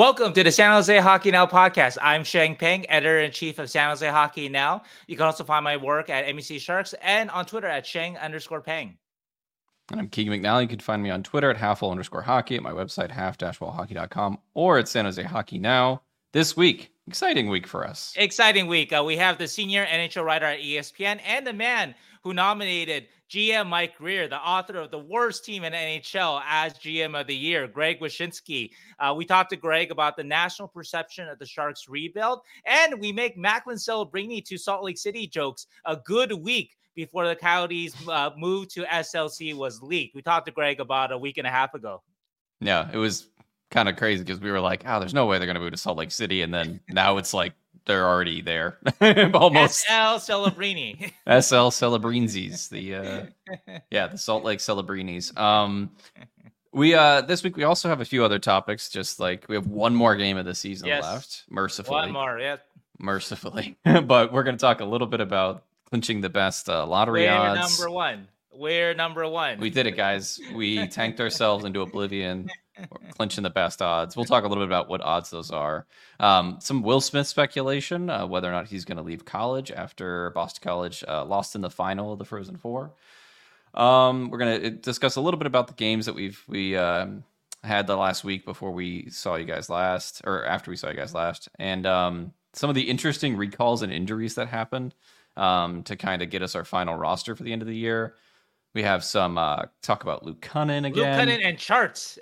Welcome to the San Jose Hockey Now podcast. I'm Sheng Peng, editor-in-chief of San Jose Hockey Now. You can also find my work at MEC Sharks and on Twitter at Sheng_Peng. And I'm Keegan McNally. You can find me on Twitter at halfwall_hockey, at my website, half-wallhockey.com, or at San Jose Hockey Now. This week, exciting week for us. Exciting week. We have the senior NHL writer at ESPN and the man who nominated GM Mike Grier, the author of The Worst Team in NHL, as GM of the Year, Greg Wyshynski. We talked to Greg about the national perception of the Sharks rebuild, and we make Macklin Celebrini to Salt Lake City jokes a good week before the Coyotes move to SLC was leaked. We talked to Greg about a week and a half ago. Yeah, it was kind of crazy because we were like, oh, there's no way they're going to move to Salt Lake City. And then now it's like they're already there. Almost. SL Celebrini. SL Celebrinzis. The Salt Lake Celebrinis. This week we also have a few other topics. Just like we have one more game of the season left. Mercifully. One more, yeah. Mercifully. But we're going to talk a little bit about clinching the best lottery odds. We're number one. We did it, guys. We tanked ourselves into oblivion. Clinching the best odds. We'll talk a little bit about what odds those are. Some Will Smith speculation, whether or not he's going to leave college after Boston College lost in the final of the Frozen Four. We're going to discuss a little bit about the games that we had the last week before we saw you guys last, or after we saw you guys last, and some of the interesting recalls and injuries that happened to kind of get us our final roster for the end of the year. We have some talk about Luke Cunnin again. Luke Cunnin and charts.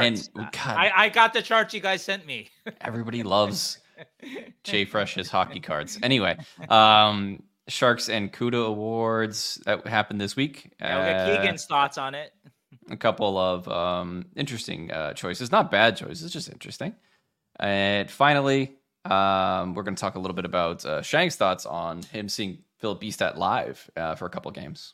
I got the charts you guys sent me. Everybody loves Jay Fresh's hockey cards. Anyway, Sharks and Cuda Awards that happened this week. Yeah, we'll get Keegan's thoughts on it. A couple of interesting choices. Not bad choices, just interesting. And finally, we're going to talk a little bit about Shang's thoughts on him seeing Philip Bistad live for a couple games.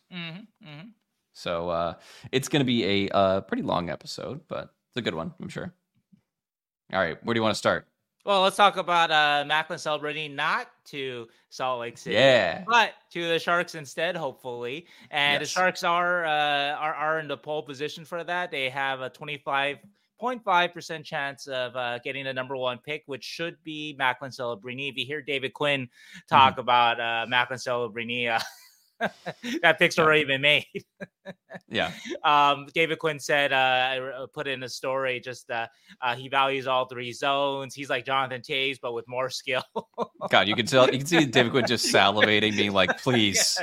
So it's going to be a pretty long episode, but it's a good one, I'm sure. All right, where do you want to start? Well, let's talk about Macklin Celebrini not to Salt Lake City, but to the Sharks instead, hopefully. And the Sharks are in the pole position for that. They have a 25.5% chance of getting the number one pick, which should be Macklin Celebrini. If you hear David Quinn talk about Macklin Celebrini, that pick's already been made. David Quinn said, I put in a story, just he values all three zones. He's like Jonathan Toews, but with more skill. God, you can see David Quinn just salivating, being like, please.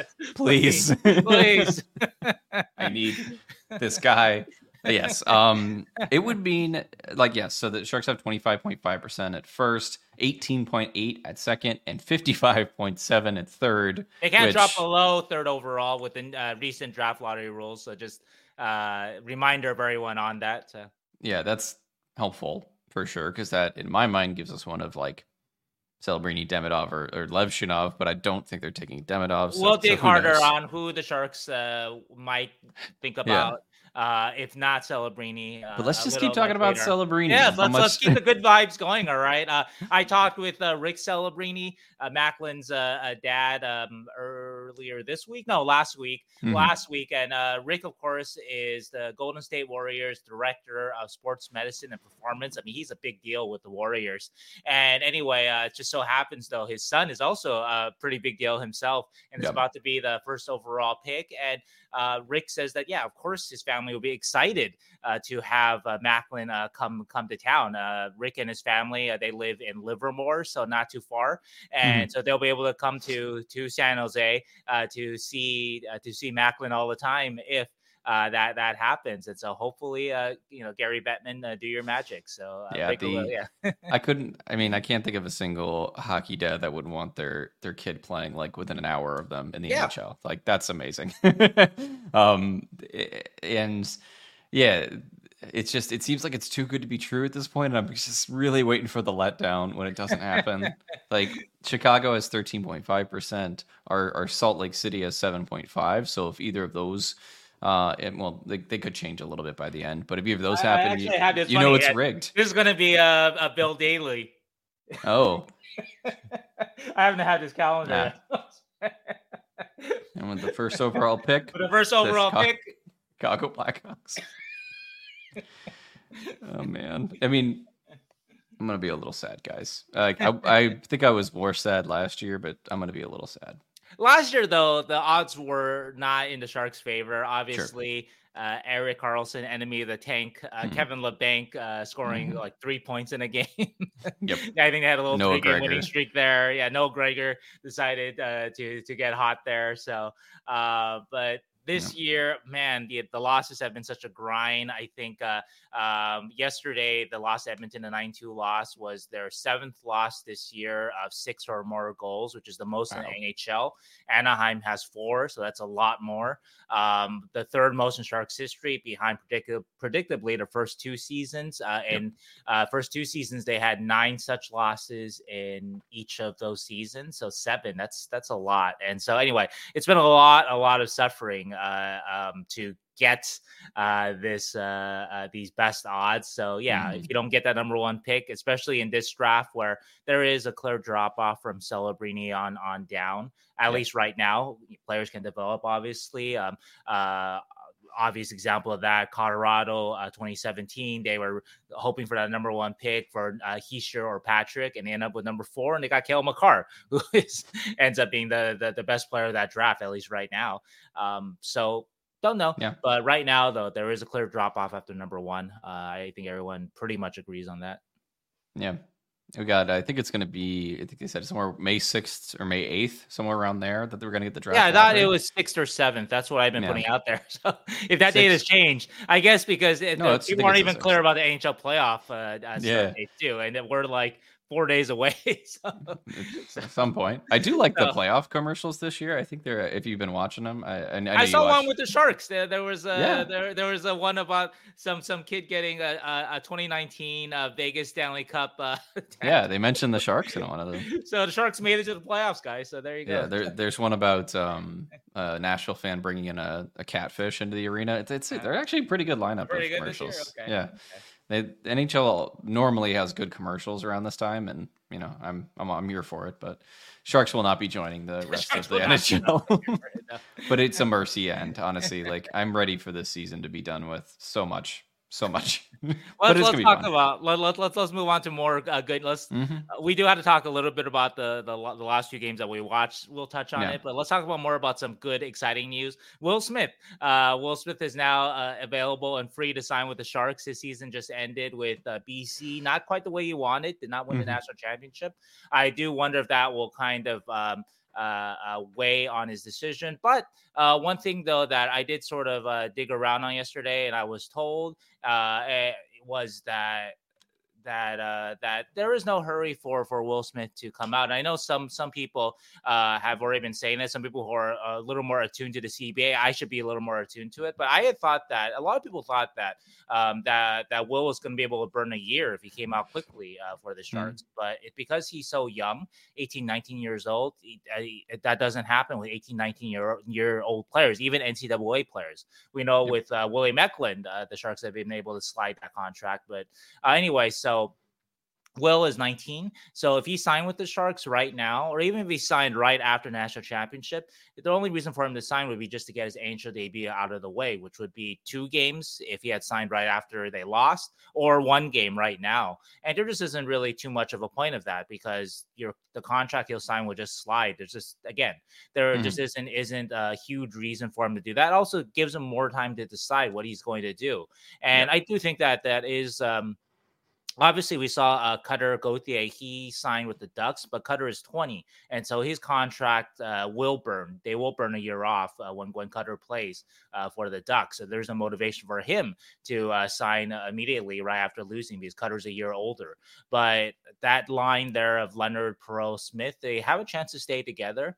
I need this guy. Yes. It would mean so the Sharks have 25.5% at first, 18.8 at second, and 55.7 at third. They can't drop below third overall with the recent draft lottery rules. So just reminder of everyone on that. Yeah, that's helpful for sure, because that, in my mind, gives us one of like Celebrini, Demidov, or Levshunov, but I don't think they're taking Demidov. We'll dig harder on who the Sharks might think about. If not Celebrini. But let's just keep talking about Celebrini. Yeah, let's keep the good vibes going, all right? I talked with Rick Celebrini, Macklin's dad, earlier this week. No, last week. And Rick, of course, is the Golden State Warriors director of sports medicine and performance. I mean, he's a big deal with the Warriors. And anyway, it just so happens, though, his son is also a pretty big deal himself and is about to be the first overall pick. And Rick says that, of course, his family will be excited to have Macklin come to town. Rick and his family, they live in Livermore, so not too far, and so they'll be able to come to San Jose to see Macklin all the time if that happens. And so hopefully, Gary Bettman, do your magic. So I can't think of a single hockey dad that would want their kid playing like within an hour of them in the NHL. Like, that's amazing. It seems like it's too good to be true at this point. And I'm just really waiting for the letdown when it doesn't happen. Like, Chicago has 13.5%. Our Salt Lake City has 7.5%. So if either of those, they could change a little bit by the end. But if either of those happen, it's rigged. This is going to be a Bill Daly. Oh. I haven't had this calendar. And with the first overall pick. Chicago Blackhawks. Oh, man. I mean, I'm gonna be a little sad, guys. I think I was more sad last year, but I'm gonna be a little sad. Last year, though, the odds were not in the Sharks' favor. Sure. Obviously, Erik Karlsson, enemy of the tank, Kevin LeBanc scoring like 3 points in a game. Yep. I think they had a little Noah 3-game winning Gregor. streak there. Yeah, Noah Gregor decided to get hot there. So, but this year, man, the losses have been such a grind. I think yesterday, the loss to Edmonton, the 9-2 loss, was their 7th loss this year of 6 or more goals, which is the most in the NHL. Anaheim has 4, so that's a lot more. The 3rd most in Sharks history, behind predictably the first 2 seasons. First 2 seasons, they had 9 such losses in each of those seasons. So 7, that's a lot. And so anyway, it's been a lot of suffering to get these best odds. So yeah, if you don't get that number 1 pick, especially in this draft where there is a clear drop off from Celebrini on down, at least right now, players can develop. Obviously, obvious example of that, Colorado, 2017, they were hoping for that number 1 pick for Hischier or Patrick, and they end up with number 4, and they got Cale Makar, who ends up being the best player of that draft, at least right now. So don't know. Yeah. But right now, though, there is a clear drop off after number 1. I think everyone pretty much agrees on that. Yeah. We got, I think it's going to be, I think they said somewhere May 6th or May 8th, somewhere around there, that they were going to get the draft. Yeah, I thought it was 6th or 7th. That's what I've been putting out there. So if that date has changed, I guess because people aren't even clear about the NHL playoff start date too. And we're like 4 days away. At some point. I do like the playoff commercials this year. I think they're, if you've been watching them, I saw one with the Sharks. There was a one about some kid getting a 2019 Vegas Stanley Cup. Yeah, they mentioned the Sharks in one of them. So the Sharks made it to the playoffs, guys. So there you go. Yeah, there's one about a Nashville fan bringing in a catfish into the arena. They're actually a pretty good lineup of commercials. Okay. Yeah. Okay. The NHL normally has good commercials around this time, and I'm here for it. But Sharks will not be joining the rest of the NHL. But it's a mercy end, honestly. Like, I'm ready for this season to be done with. So much. Let's move on to more good. We do have to talk a little bit about the last few games that we watched. We'll touch on it, but let's talk about more about some good, exciting news. Will Smith is now available and free to sign with the Sharks. His season just ended with BC, not quite the way he wanted, did not win the national championship. I do wonder if that will kind of weigh on his decision. But one thing, though, that I did sort of dig around on yesterday, and I was told was that there is no hurry for Will Smith to come out. And I know some people have already been saying that. Some people who are a little more attuned to the CBA, I should be a little more attuned to it. But I had thought that a lot of people thought that that Will was going to be able to burn a year if he came out quickly for the Sharks. But because he's so young, 18, 19 years old, that doesn't happen with 18, 19-year-old players, even NCAA players. We know with Willie Meckland, the Sharks have been able to slide that contract. But anyway, so Will is 19. So if he signed with the Sharks right now, or even if he signed right after national championship, the only reason for him to sign would be just to get his NHL debut out of the way, which would be 2 games if he had signed right after they lost, or 1 game right now. And there just isn't really too much of a point of that, because the contract he'll sign will just slide. There's just, again, there just isn't a huge reason for him to do that. It also gives him more time to decide what he's going to do. And I do think that is obviously, we saw Cutter Gauthier. He signed with the Ducks, but Cutter is 20, and so his contract will burn. They will burn a year off when Cutter plays for the Ducks. So there's no motivation for him to sign immediately right after losing, because Cutter's a year older. But that line there of Leonard, Perreault, Smith, they have a chance to stay together.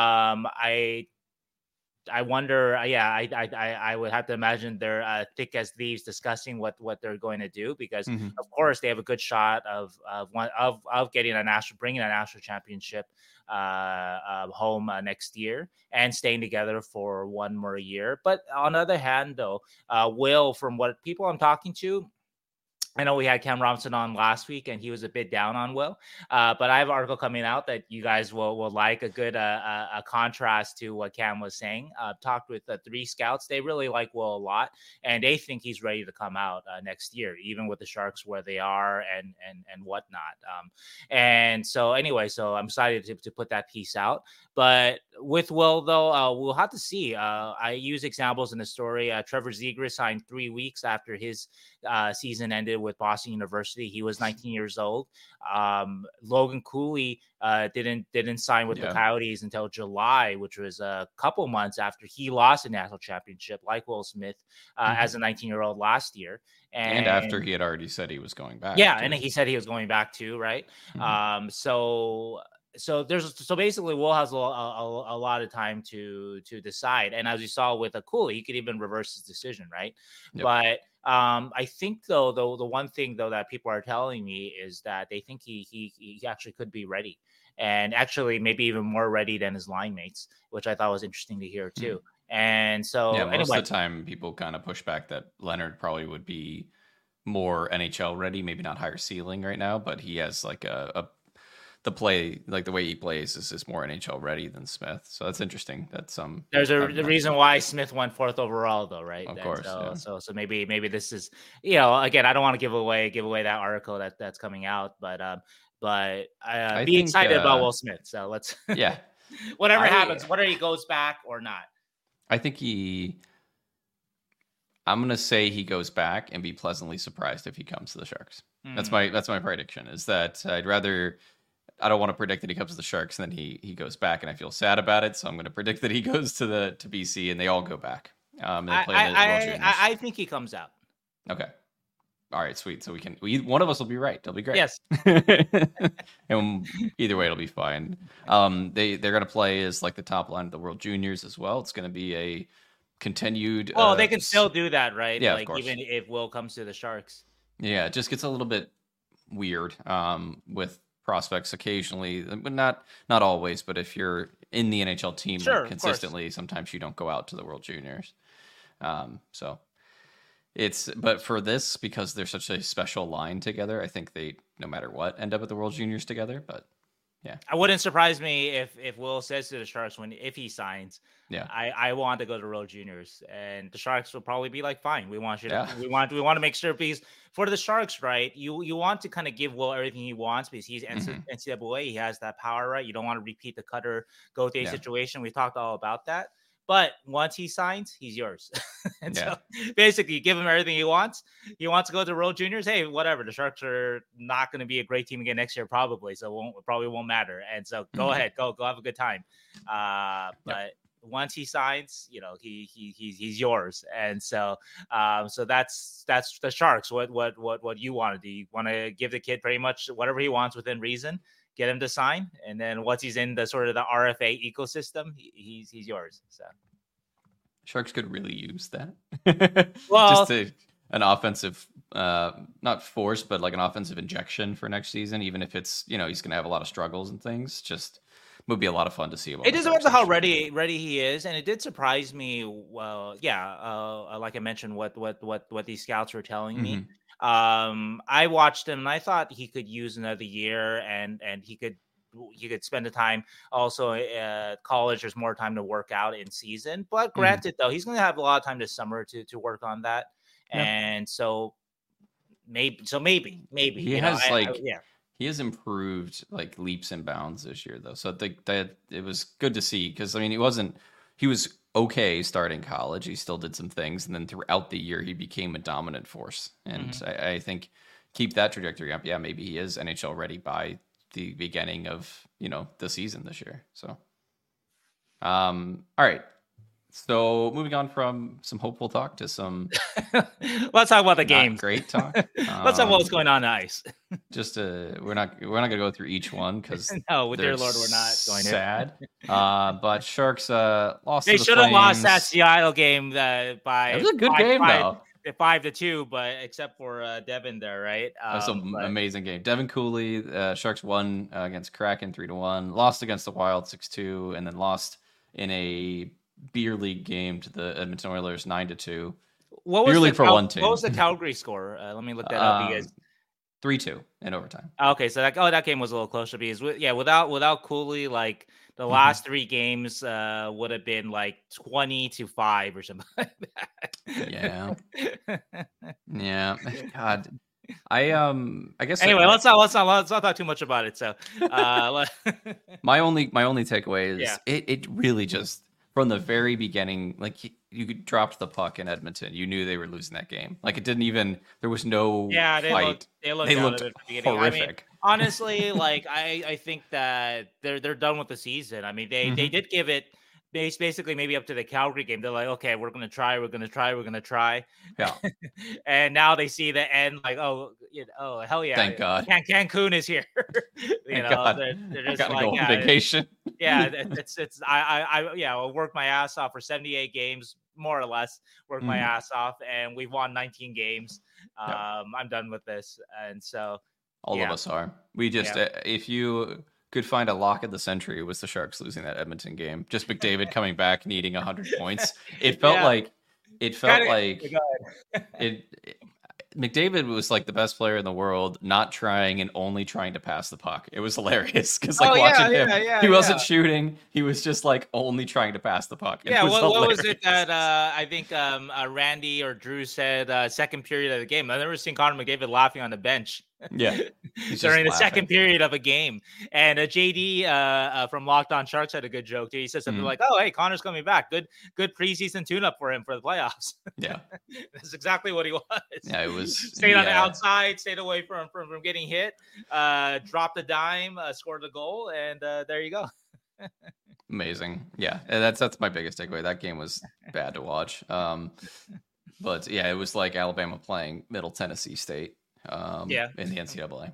I wonder. I would have to imagine they're thick as thieves discussing what they're going to do, because of course they have a good shot of getting bringing a national championship home next year and staying together for 1 more year. But on the other hand, though, Will, from what people I'm talking to, I know we had Cam Robinson on last week, and he was a bit down on Will. But I have an article coming out that you guys will like, a good a contrast to what Cam was saying. Talked with 3 scouts. They really like Will a lot, and they think he's ready to come out next year, even with the Sharks where they are and whatnot. And so anyway, so I'm excited to put that piece out. But with Will, though, we'll have to see. I use examples in the story. Trevor Zegras signed 3 weeks after his season ended with Boston University. He was 19 years old. Logan Cooley didn't sign with the Coyotes until July, which was a couple months after he lost a national championship, like Will Smith, as a 19-year-old last year. And after he had already said he was going back. Yeah, and he said he was going back too, right? So basically Will has a lot of time to decide, and as you saw with a Cooley, he could even reverse his decision, right? Yep. But I think though the one thing though that people are telling me is that they think he actually could be ready, and actually maybe even more ready than his line mates, which I thought was interesting to hear too. And so most of the time people kind of push back that Leonard probably would be more NHL ready, maybe not higher ceiling right now, but he has like the play, like the way he plays is more NHL ready than Smith. So that's interesting. That's there's the reason why Smith went 4th overall though, right? Of course. So maybe this is, again, I don't want to give away that article that's coming out, but I be excited about Will Smith. So let's whatever happens, whether he goes back or not. I think I'm gonna say he goes back and be pleasantly surprised if he comes to the Sharks. That's my prediction. Is that I don't want to predict that he comes to the Sharks and then he goes back and I feel sad about it. So I'm going to predict that he goes to BC and they all go back. And they play I think he comes out. Okay. All right, sweet. So one of us will be right. It'll be great. Yes. And either way, it'll be fine. They're going to play as like the top line of the World Juniors as well. It's going to be a continued. Well, they can still do that, right? Yeah, like of course. Even if Will comes to the Sharks. Yeah, it just gets a little bit weird with prospects occasionally, but not always. But if you're in the NHL team consistently, sometimes you don't go out to the World Juniors. But for this, because they're such a special line together, I think they, no matter what, end up at the World Juniors together. But yeah, I wouldn't surprise me if Will says to the Sharks if he signs, I want to go to World Juniors, and the Sharks will probably be like, fine, we want you to, we want to make sure, because for the Sharks, right, you want to kind of give Will everything he wants because he's NCAA, he has that power, right? You don't want to repeat the Cutter Gauthier situation. We talked all about that. But once he signs, he's yours. So basically, you give him everything he wants. He wants to go to World Juniors. Hey, whatever. The Sharks are not going to be a great team again next year, probably. So it probably won't matter. And so go ahead, go have a good time. But once he signs, he's yours. And so that's the Sharks. What you want to do? You want to give the kid pretty much whatever he wants within reason. Get him to sign, and then once he's in the sort of the RFA ecosystem, he's yours. So Sharks could really use that. Well, just an offensive, not force, but like an offensive injection for next season. Even if it's he's going to have a lot of struggles and things, just would be a lot of fun to see. It just depends on how ready he is, and it did surprise me. Well, like I mentioned, what these scouts were telling me. I watched him and I thought he could use another year and he could spend the time also at college. There's more time to work out in season, but granted though, he's going to have a lot of time this summer to work on that. And so maybe he has he has improved like leaps and bounds this year though. So I think that it was good to see, because I mean, he was okay starting college. He still did some things, and then throughout the year he became a dominant force. And I think keep that trajectory up. Yeah, maybe he is NHL ready by the beginning of the season this year. So all right, so moving on from some hopeful talk to some let's talk about the game. Great talk. Let's talk about what's going on ice. Just we're not going to go through each one because no, with dear Lord, we're not going to. Sad. But Sharks lost. They should have lost that Seattle game by. It was a good game though. 5-2, but except for Devin there, right? That's an amazing game. Devin Cooley, Sharks won against Kraken 3-1, lost against the Wild 6-2, and then lost in a beer league game to the Edmonton Oilers 9-2. What Beer was league for one team. What was the Calgary score? Let me look that up. You guys. 3-2 in overtime. Okay, so that game was a little closer because without Cooley, like the last 3 games would have been like 20-5 or something like that. Yeah. God. I guess anyway, let's not talk too much about it. So my only takeaway is it really just from the very beginning, like you dropped the puck in Edmonton. You knew they were losing that game. Like it didn't even, there was no fight. They looked horrific. I mean, honestly, like I think that they're done with the season. I mean, they did give it basically maybe up to the Calgary game. They're like, okay, we're gonna try. Yeah. And now they see the end, like, oh hell yeah, thank God, Cancun is here. They're just gotta like, go on vacation. I'll work my ass off for 78 games, more or less. Work my ass off, and we've won 19 games. I'm done with this, and so all of us are. We just if you could find a lock of the century, it was the Sharks losing that Edmonton game. Just McDavid coming back needing 100 points. It felt like McDavid was like the best player in the world, not trying and only trying to pass the puck. It was hilarious because watching him, he wasn't shooting. He was just like only trying to pass the puck. What was it that I think Randy or Drew said second period of the game? I've never seen Connor McDavid laughing on the bench. Yeah, during the second period of a game. And JD from Locked On Sharks had a good joke too. He said something like, "Oh, hey, Connor's coming back. Good preseason tune-up for him for the playoffs." Yeah, that's exactly what he was. Yeah, it was. Stayed on the outside, stayed away from getting hit, dropped a dime, scored a goal, and there you go. Amazing. Yeah, that's my biggest takeaway. That game was bad to watch. But yeah, it was like Alabama playing Middle Tennessee State. In the NCAA.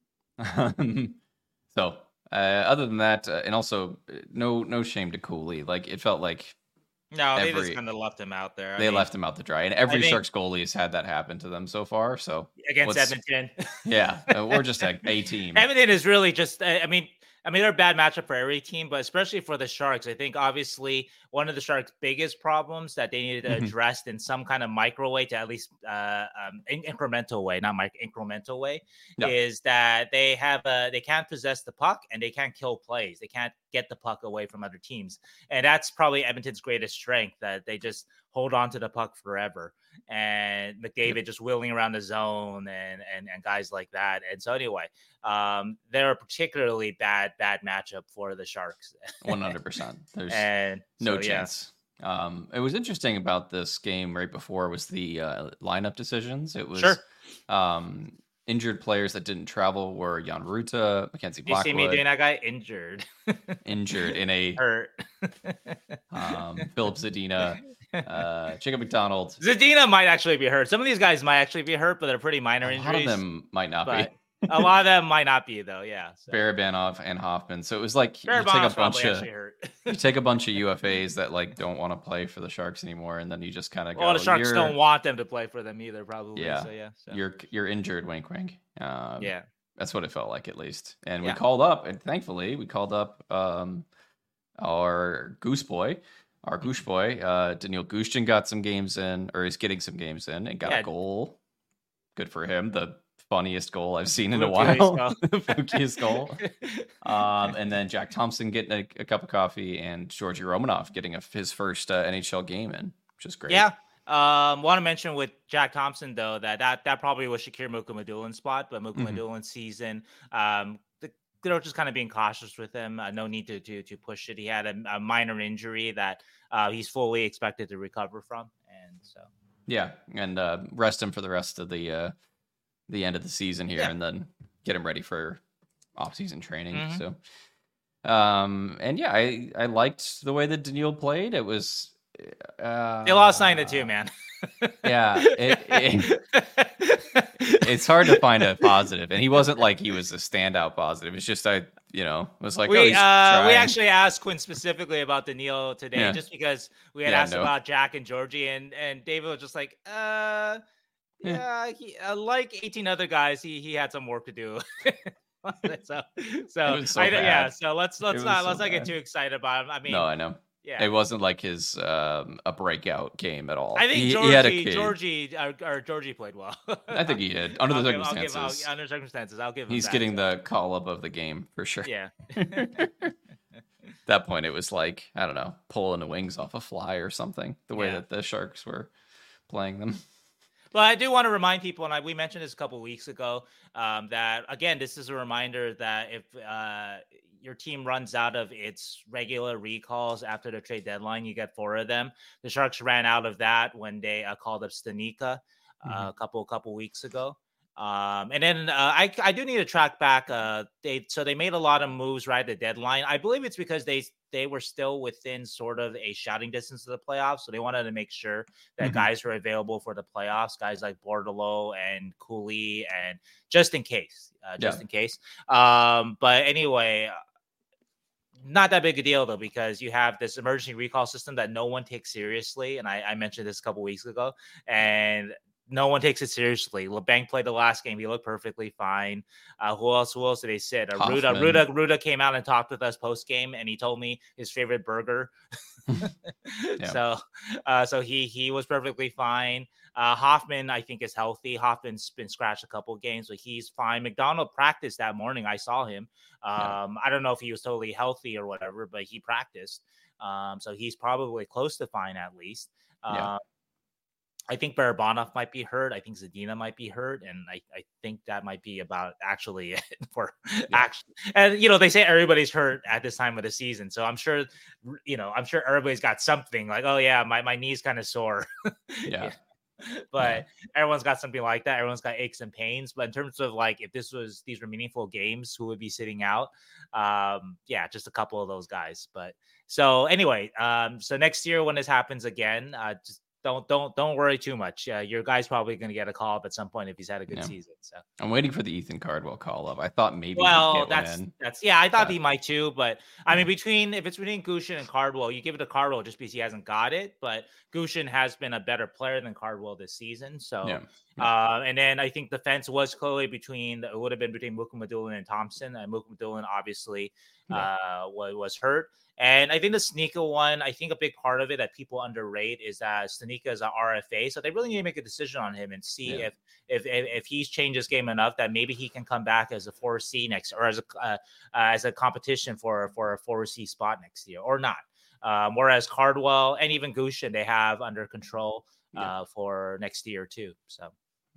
So other than that, and also no shame to Cooley. Like it felt like they just kind of left him out there. They left him out to dry, and every Sharks goalie has had that happen to them so far. So against Edmonton, we're just a team. Edmonton is really just. I mean, they're a bad matchup for every team, but especially for the Sharks. I think obviously one of the Sharks' biggest problems that they needed to address in some kind of micro way, to at least incremental way, not incremental way, is that they can't possess the puck and they can't kill plays. They can't get the puck away from other teams, and that's probably Edmonton's greatest strength, that they just hold on to the puck forever. And McDavid just wheeling around the zone and guys like that. And so anyway, they're a particularly bad matchup for the Sharks. 100%. There's no chance. It was interesting about this game right before was the lineup decisions. It was injured players that didn't travel were Jan Ruta, Mackenzie Blackwood. You see me doing that guy? Injured in a hurt. Philip Zadina. Jacob McDonald. Zadina might actually be hurt. Some of these guys might actually be hurt, but they're pretty minor injuries. A lot of them might not be. A lot of them might not be, though. Yeah. So. Barabanov and Hoffman. So it was like you take a bunch of UFAs that like don't want to play for the Sharks anymore, and then you just kind of go. Well, the Sharks don't want them to play for them either, probably. Yeah. So. You're injured, wink, wink. That's what it felt like, at least. And we called up, and thankfully we called up our goose boy. Our Goosh boy, Daniil Gushchin, got some games in, or is getting some games in, and got a goal. Good for him. The funniest goal I've seen in a while. The flukiest goal. And then Jack Thompson getting a cup of coffee, and Georgi Romanov getting his first NHL game in, which is great. Yeah. Want to mention with Jack Thompson, though, that probably was Shakir Mukhamadulin's spot, but Mukhamadulin's season, they're just kind of being cautious with him. No need to push it. He had a minor injury that he's fully expected to recover from, and so and rest him for the rest of the end of the season here, and then get him ready for off-season training. So, I liked the way that Daniil played. It was they lost 9-2, man. It's hard to find a positive, and he wasn't like he was a standout positive. It's just it was like we actually asked Quinn specifically about Daniil today, just because we had asked about Jack and Georgie, and David was just like, like 18 other guys, he had some work to do. So let's not get too excited about him. I mean, no, I know. Yeah. It wasn't like his a breakout game at all. I think He had a Georgie played well. I think he did under the circumstances. Under circumstances, I'll give him He's that. getting the call up of the game for sure. Yeah. That point, it was like, I don't know, pulling the wings off a fly or something. The way that the Sharks were playing them. But I do want to remind people, and we mentioned this a couple of weeks ago, that again, this is a reminder that if your team runs out of its regular recalls after the trade deadline, you get 4 of them. The Sharks ran out of that when they called up Stanika a couple weeks ago. And then I do need to track back. They made a lot of moves right at the deadline. I believe it's because they were still within sort of a shouting distance of the playoffs, so they wanted to make sure that guys were available for the playoffs. Guys like Bordeleau and Cooley, and just in case. But anyway. Not that big a deal, though, because you have this emergency recall system that no one takes seriously. And I mentioned this a couple weeks ago, and no one takes it seriously. LeBanc played the last game. He looked perfectly fine. Who else did they sit? Ruda came out and talked with us post-game, and he told me his favorite burger. So he was perfectly fine. Hoffman, I think, is healthy. Hoffman's been scratched a couple of games, but he's fine. McDonald practiced that morning. I saw him. I don't know if he was totally healthy or whatever, but he practiced. So he's probably close to fine at least. I think Barabanov might be hurt. I think Zadina might be hurt. And I think that might be about actually it for action. And, they say everybody's hurt at this time of the season. So I'm sure everybody's got something like, oh yeah, my knee's kind of sore. But everyone's got something like that. Everyone's got aches and pains. But in terms of like, if these were meaningful games, who would be sitting out? Just a couple of those guys. But so anyway, so next year when this happens again, just don't worry too much. Your guy's probably going to get a call up at some point if he's had a good season. So I'm waiting for the Ethan Cardwell call up. I thought maybe. Well, I thought he might too. But I mean, if it's between Gushchin and Cardwell, you give it to Cardwell just because he hasn't got it. But Gushchin has been a better player than Cardwell this season. So, and then I think the fence was clearly it would have been between Mukhamadullin and Thompson. And Mukhamadullin obviously was hurt. And I think the Stanika one, I think a big part of it that people underrate is that Stanika is an RFA. So they really need to make a decision on him and see if he's changed his game enough that maybe he can come back as a 4C next, or as a competition for a 4C spot next year or not. Whereas Cardwell and even Gushchin, they have under control for next year too. So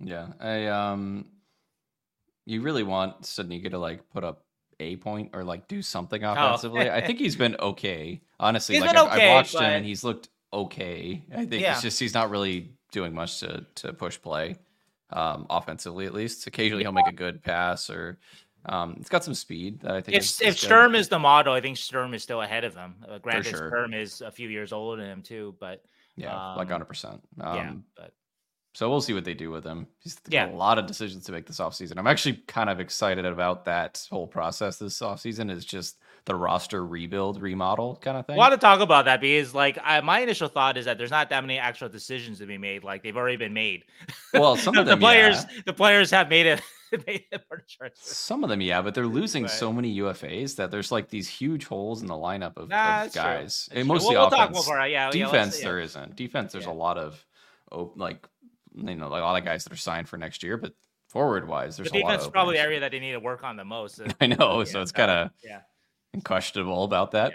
you really want Stanika to like put up a point or like do something offensively. I think he's been okay. Honestly, I've watched him and he's looked okay. I think it's just he's not really doing much to push play offensively, at least. Occasionally he'll make a good pass or it's got some speed that I think if Sturm is the model, I think Sturm is still ahead of him. Granted, Sturm is a few years older than him too, but like 100%. But so we'll see what they do with him. He's got a lot of decisions to make this offseason. I'm actually kind of excited about that whole process this offseason. Is just the roster remodel kind of thing. I want to talk about that because my initial thought is that there's not that many actual decisions to be made. Like they've already been made. Well, some of them, the players have made it. Some of them, but they're losing so many UFAs that there's like these huge holes in the lineup of guys. And mostly offense. Defense, there isn't. Defense, there's a lot of a lot of guys that are signed for next year, but forward wise, there's a lot of defense is probably the area that they need to work on the most. I know, so it's kind of questionable about that,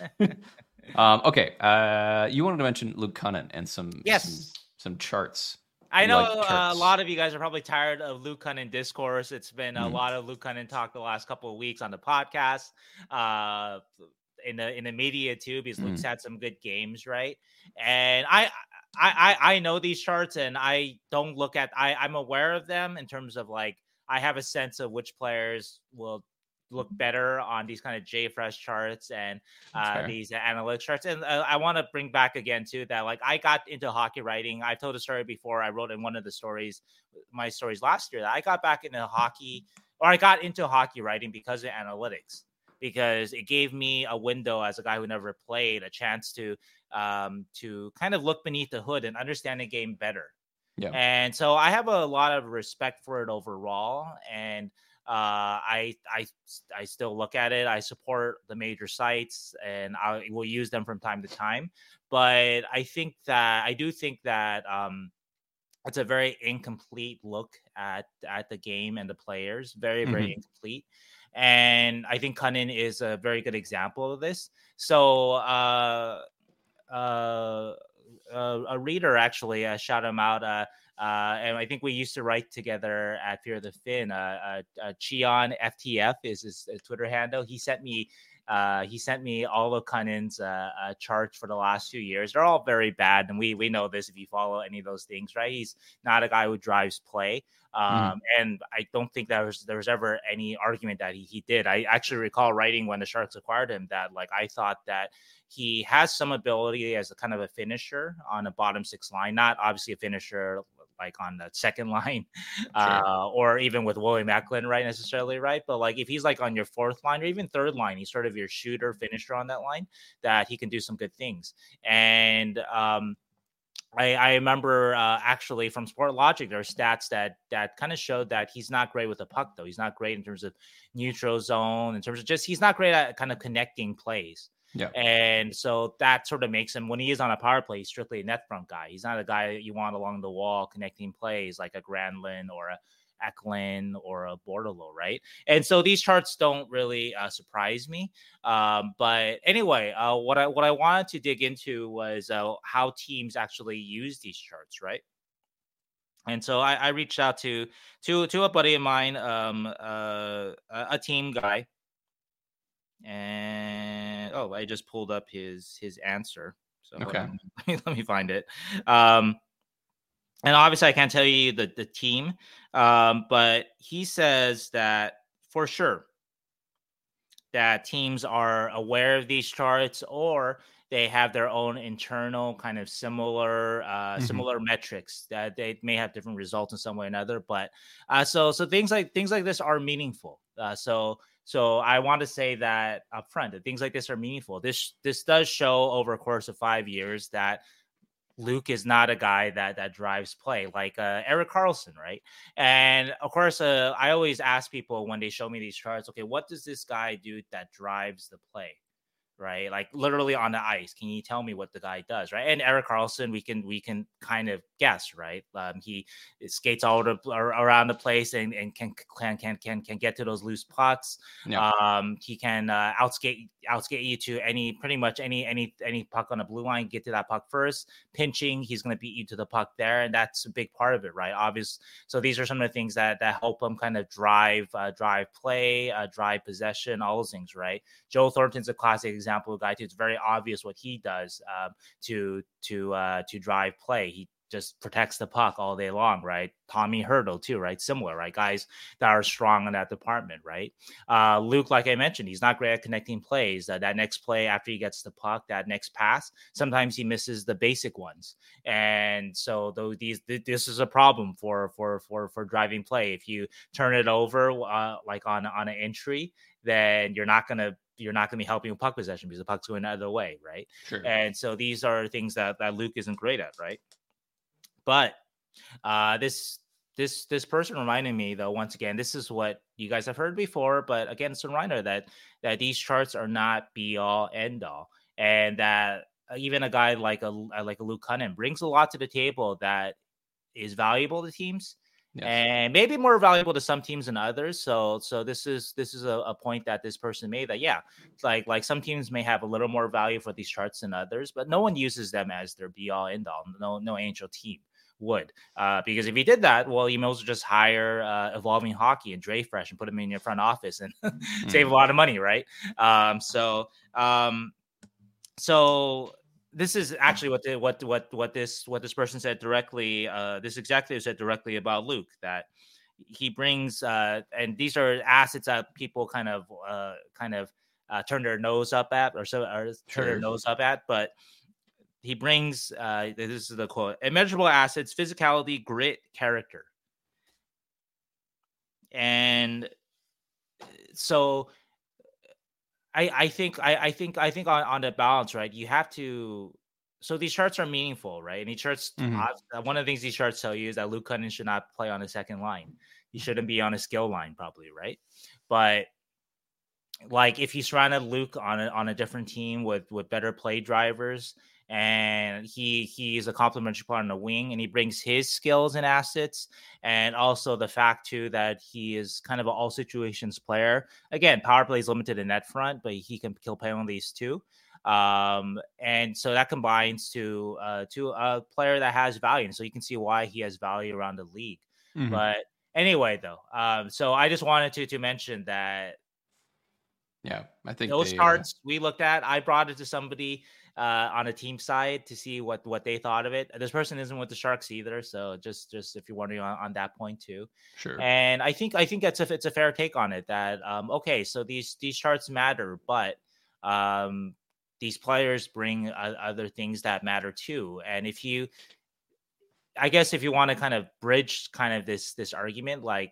but okay. You wanted to mention Luke Kunin and some charts. I know a lot of you guys are probably tired of Luke Kunin discourse. It's been a lot of Luke Kunin talk the last couple of weeks on the podcast, in the media too, because Luke's had some good games, right? And I know these charts, and I don't look at. I'm aware of them in terms of like I have a sense of which players will look better on these kind of JFresh charts and these analytics charts. And I want to bring back again too that like I got into hockey writing. I told a story before. I wrote in one of the stories, my stories last year, that I got back into hockey, or I got into hockey writing because of analytics, because it gave me a window as a guy who never played, a chance to kind of look beneath the hood and understand the game better. Yeah. And so I have a lot of respect for it overall. And I still look at it. I support the major sites, and I will use them from time to time. But I do think that it's a very incomplete look at the game and the players. Very, very incomplete. And I think Cunnin is a very good example of this. So a reader actually shout him out. And I think we used to write together at Fear the Fin. Cheon FTF is his Twitter handle. He sent me all of Cunnin's charts for the last few years. They're all very bad, and we know this if you follow any of those things, right? He's not a guy who drives play. And I don't think there was ever any argument that he did. I actually recall writing when the Sharks acquired him that like I thought that he has some ability as a kind of a finisher on a bottom six line, not obviously a finisher like on the second line, or even with William Eklund, right? Necessarily, right? But like if he's like on your fourth line or even third line, he's sort of your shooter finisher on that line, that he can do some good things. And I remember actually from Sport Logic, there are stats that kind of showed that he's not great with the puck, though. He's not great in terms of neutral zone, in terms of just he's not great at kind of connecting plays. Yeah. And so that sort of makes him, when he is on a power play, he's strictly a net front guy. He's not a guy that you want along the wall connecting plays like a Granlund or a Eklund or a Bordeleau, right? And so these charts don't really surprise me. But anyway, what I wanted to dig into was how teams actually use these charts, right? And so I reached out to a buddy of mine, a team guy, and I just pulled up his answer. So okay, let me find it. And obviously I can't tell you the team, but he says that for sure that teams are aware of these charts, or they have their own internal kind of similar metrics that they may have different results in some way or another. But so things like this are meaningful. So I want to say that up front, that things like this are meaningful. This does show over a course of 5 years that Luke is not a guy that drives play like Erik Karlsson, right? And of course, I always ask people when they show me these charts, okay, what does this guy do that drives the play? Right, like literally on the ice. Can you tell me what the guy does, right? And Erik Karlsson, we can kind of guess, right? He skates all around the place and can get to those loose pucks. Yeah. He can outskate you to pretty much any puck on the blue line. Get to that puck first. Pinching, he's going to beat you to the puck there, and that's a big part of it, right? Obvious. So these are some of the things that help him kind of drive play, drive possession, all those things, right? Joe Thornton's a classic example of a guy too. It's very obvious what he does to drive play. He just protects the puck all day long, right? Tommy Hurdle too, right? Similar, right? Guys that are strong in that department, right? Luke, like I mentioned, he's not great at connecting plays. That next play after he gets the puck, that next pass, sometimes he misses the basic ones, and so this is a problem for driving play. If you turn it over like on an entry, then you're not going to be helping with puck possession because the puck's going the other way, right? Sure. And so these are things that Luke isn't great at, right? But this person reminded me, though, once again, this is what you guys have heard before, but again, it's a reminder that these charts are not be all end all, and that even a guy like a Luke Cunnin brings a lot to the table that is valuable to teams. Yes. And maybe more valuable to some teams than others. So this is a point that this person made, that like some teams may have a little more value for these charts than others, but no one uses them as their be all end all. No NHL team would, because if you did that, well, you might as well just hire Evolving Hockey and Dre Fresh and put them in your front office and save a lot of money, right? So this is actually what this person said directly. This executive said directly about Luke, that he brings, and these are assets that people kind of turn their nose up at, their nose up at, but he brings. This is the quote: immeasurable assets, physicality, grit, character, and so. I think on the balance, right, you have to. So these charts are meaningful, right? And these charts, one of the things these charts tell you is that Luke Cunnin should not play on the second line. he shouldn't be on a skill line, probably, right? But like if you surrounded Luke on a different team with better play drivers, and he's a complementary part on the wing, and he brings his skills and assets, and also the fact too that he is kind of an all situations player. Again, power play is limited in net front, but he can kill penalties too. And so that combines to a player that has value, and so you can see why he has value around the league. Mhm. But anyway, though, so I just wanted to mention that Yeah, I think those they. charts we looked at, I brought it to somebody on a team side to see what they thought of it. This person isn't with the Sharks either, so just if you're wondering on that point too. Sure. And I think it's a fair take on it that okay, so these charts matter, but these players bring other things that matter too. And if you, I guess, if you want to kind of bridge kind of this argument, like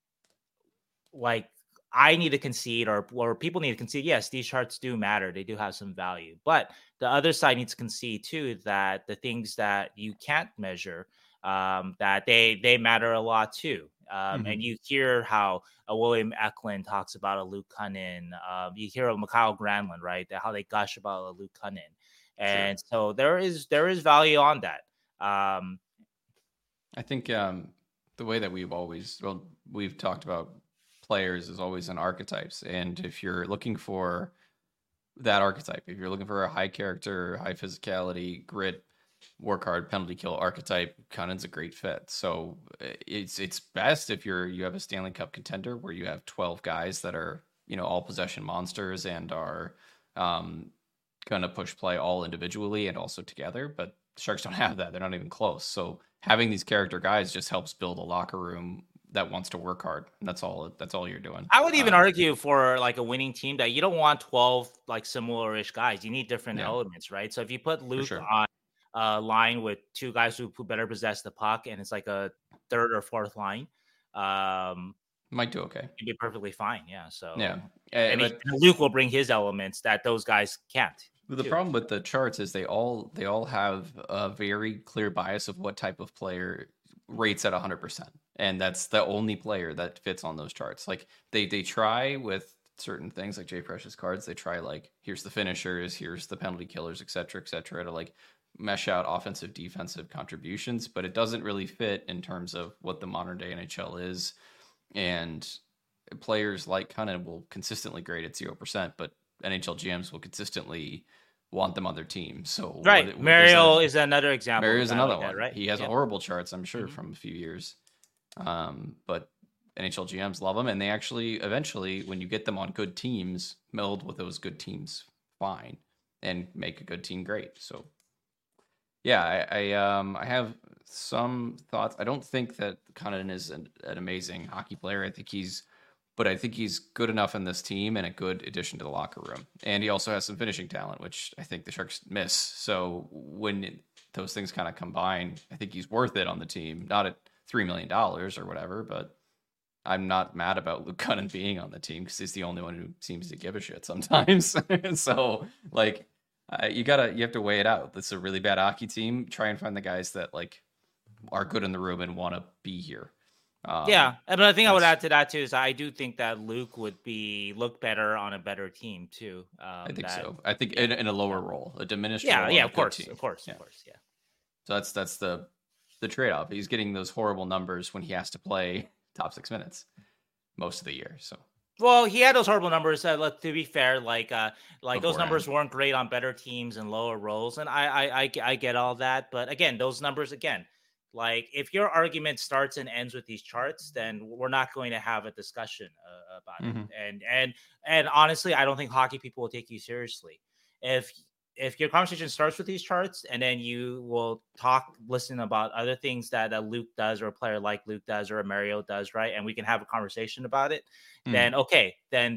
I need to concede, or people need to concede. Yes, these charts do matter; they do have some value. But the other side needs to concede too that the things that you can't measure, that they matter a lot too. And you hear how a William Eklund talks about a Luke Cunnin. You hear of Mikhail Granlund, right? How they gush about a Luke Cunnin, and so there is value on that. I think the way that we've talked about players is always in archetypes, and if you're looking for that archetype, if you're looking for a high character, high physicality, grit, work hard, penalty kill archetype, Cunnin's a great fit. So it's best if you have a Stanley Cup contender where you have 12 guys that are all possession monsters and are going to push play all individually and also together. But the Sharks don't have that; they're not even close. So having these character guys just helps build a locker room that wants to work hard. And that's all you're doing. I would even argue for like a winning team that you don't want 12 like similar-ish guys. You need different elements, right? So if you put Luke on a line with two guys who better possess the puck, and it's like a third or fourth line, might do okay. It'd be perfectly fine. Yeah. So and Luke will bring his elements that those guys can't. The problem with the charts is they all have a very clear bias of what type of player rates at 100%, and that's the only player that fits on those charts. Like they try with certain things like Jay Precious cards, they try like here's the finishers, here's the penalty killers, etc., to like mesh out offensive defensive contributions, but it doesn't really fit in terms of what the modern day NHL is. And players like Cunnin will consistently grade at 0%, but NHL GMs will consistently want them on their team. So Mario is another example. Mario is another one, right? He has horrible charts, I'm sure, from a few years. But NHL GMs love them, and they actually eventually, when you get them on good teams, meld with those good teams fine and make a good team great. So yeah, I have some thoughts. I don't think that Cunnin is an amazing hockey player. I think he's good enough in this team and a good addition to the locker room. And he also has some finishing talent, which I think the Sharks miss. So when those things kind of combine, I think he's worth it on the team. Not at $3 million or whatever, but I'm not mad about Luke Cunnin being on the team because he's the only one who seems to give a shit sometimes. So like you have to weigh it out. This is a really bad hockey team. Try and find the guys that like are good in the room and want to be here. But I think I would add to that too is I do think that Luke would look better on a better team too. I think so. I think in a lower role, a diminished role. Yeah, of course. Yeah. So that's the trade-off. He's getting those horrible numbers when he has to play top 6 minutes most of the year. So well, he had those horrible numbers. To be fair, like those numbers weren't great on better teams and lower roles, and I get all that. But again, those numbers again. Like if your argument starts and ends with these charts, then we're not going to have a discussion about it. And honestly, I don't think hockey people will take you seriously. If your conversation starts with these charts and then you will listen about other things that Luke does or a player like Luke does or a Mario does, right? And we can have a conversation about it. Then okay, then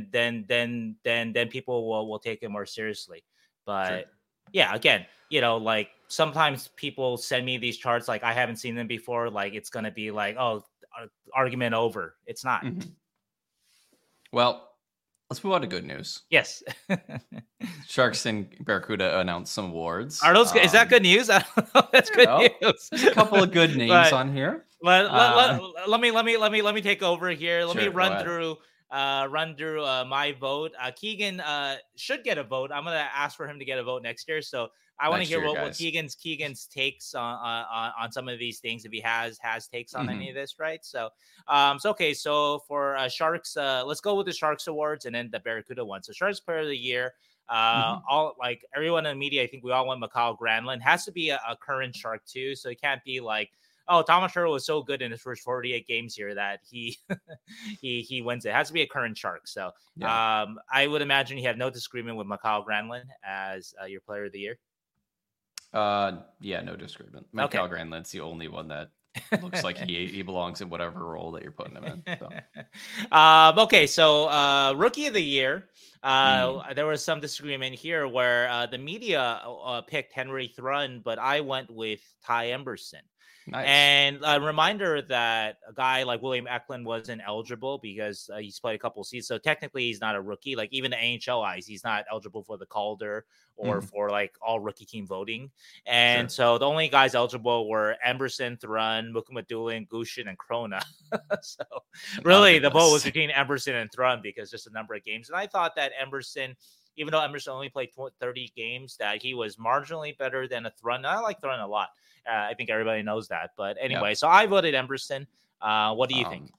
people will take it more seriously. But yeah, again, like sometimes people send me these charts like I haven't seen them before. Like it's going to be like, oh, argument over. It's not. Well, Let's move on to good news. Yes. Sharks and Barracuda announced some awards. Are those? Is that good news? I don't know. That's good news. There's a couple of good names on here. Let me take over here. Let me run through my vote. Keegan should get a vote. I'm gonna ask for him to get a vote next year. So I want to hear what Keegan's takes on some of these things, if he has takes on any of this, right? So okay. So for Sharks, let's go with the Sharks awards and then the Barracuda one. So Sharks Player of the Year. All like everyone in the media, I think we all went Mikael Granlund. Has to be a current Shark too, so it can't be like, oh, Thomas Hertl was so good in his first 48 games here that he he wins it. Has to be a current Shark. So I would imagine you have no disagreement with Mikael Granlund as your Player of the Year. Yeah, no disagreement. Mikael Granlund's the only one that looks like he belongs in whatever role that you're putting him in. So. Okay, so Rookie of the Year. There was some disagreement here where the media picked Henry Thrun, but I went with Ty Emberson. Nice. And a reminder that a guy like William Eklund wasn't eligible because he's played a couple of seasons. So technically he's not a rookie. Like even the NHL eyes, he's not eligible for the Calder or for like all rookie team voting. And so the only guys eligible were Emberson, Thrun, Mukhamadullin, Gushin, and Krona. So really the vote was between Emberson and Thrun because just a number of games. And I thought that Emberson, even though Emberson only played 30 games, that he was marginally better than a Thrun. I like Thrun a lot. I think everybody knows that. But anyway, so I voted Emberson. What do you think?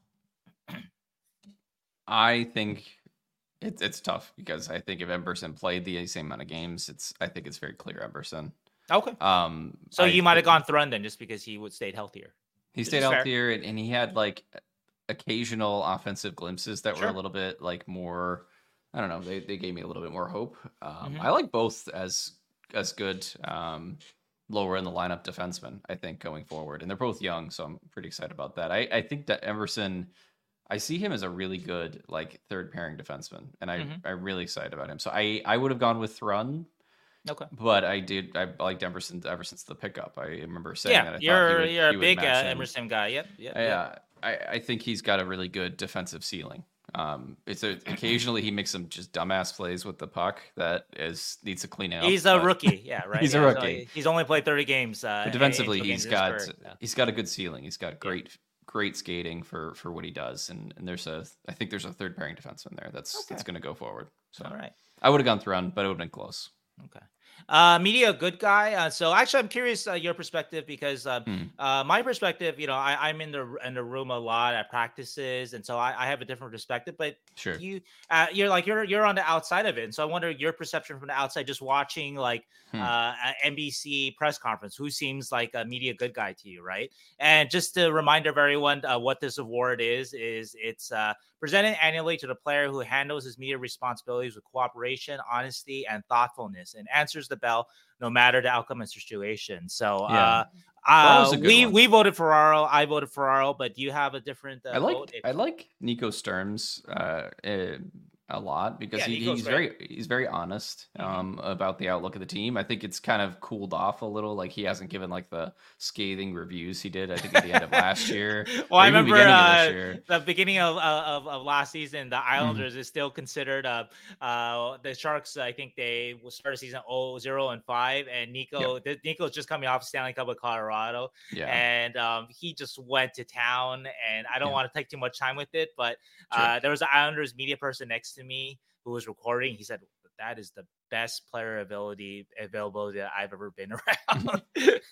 I think it's tough because I think if Emberson played the same amount of games, I think it's very clear Emberson. Okay. So you might have gone Thrun then just because he stayed healthier. He stayed healthier and he had like occasional offensive glimpses that were a little bit like more, I don't know, they gave me a little bit more hope. I like both as good lower in the lineup defensemen, I think, going forward. And they're both young, so I'm pretty excited about that. I think that Emberson, I see him as a really good like third pairing defenseman, and I'm really excited about him. So I would have gone with Thrun. Okay. But I liked Emberson ever since the pickup. I remember saying that. I you're a big Emberson guy. Yep. Yeah. I think he's got a really good defensive ceiling. Occasionally he makes some just dumbass plays with the puck that needs to clean out. He's a rookie, right? He's a rookie. So he's only played 30 games. But defensively, he's got a good ceiling. He's got great skating for what he does, and I think there's a third pairing defenseman there that's going to go forward. So all right, I would have gone Thrun, but it would have been close. Okay. Media good guy. So actually, I'm curious your perspective because my perspective, I'm in the room a lot at practices, and so I have a different perspective. But you're on the outside of it, and so I wonder your perception from the outside, just watching like NBC press conference. Who seems like a media good guy to you, right? And just to remind everyone what this award is it's presented annually to the player who handles his media responsibilities with cooperation, honesty, and thoughtfulness, and answers the bell no matter the outcome and situation. So we voted Ferraro. I voted Ferraro, but do you have a different vote? I like Nico Sturms a lot because he's very honest about the outlook of the team. I think it's kind of cooled off a little. Like he hasn't given like the scathing reviews he did, I think, at the end of last year. Well, I remember the beginning of last season, the Islanders is still considered the Sharks. I think they will start a season 0-5, and Nico's just coming off Stanley Cup with Colorado, and he just went to town. And I don't want to take too much time with it, but there was an Islanders media person next to me who was recording. He said that is the best player availability that I've ever been around.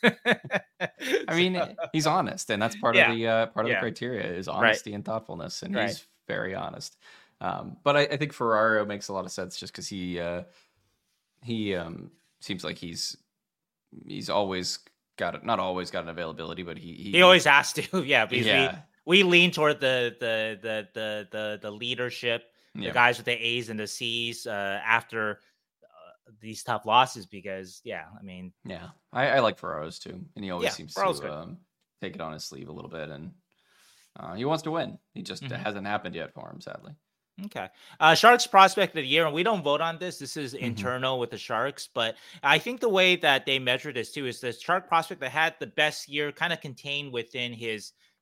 I mean, he's honest, and that's part of the criteria is honesty and thoughtfulness, and he's very honest. But I think Ferraro makes a lot of sense just because he seems like he's always got not always got an availability, but he always has to, because we lean toward the leadership. The guys with the A's and the C's after these tough losses because, I like Ferraro's too. And he always seems to take it on his sleeve a little bit. And he wants to win. He just hasn't happened yet for him, sadly. Okay. Sharks prospect of the year, and we don't vote on this. This is internal with the Sharks, but I think the way that they measure this too is the Shark prospect that had the best year kind of contained within his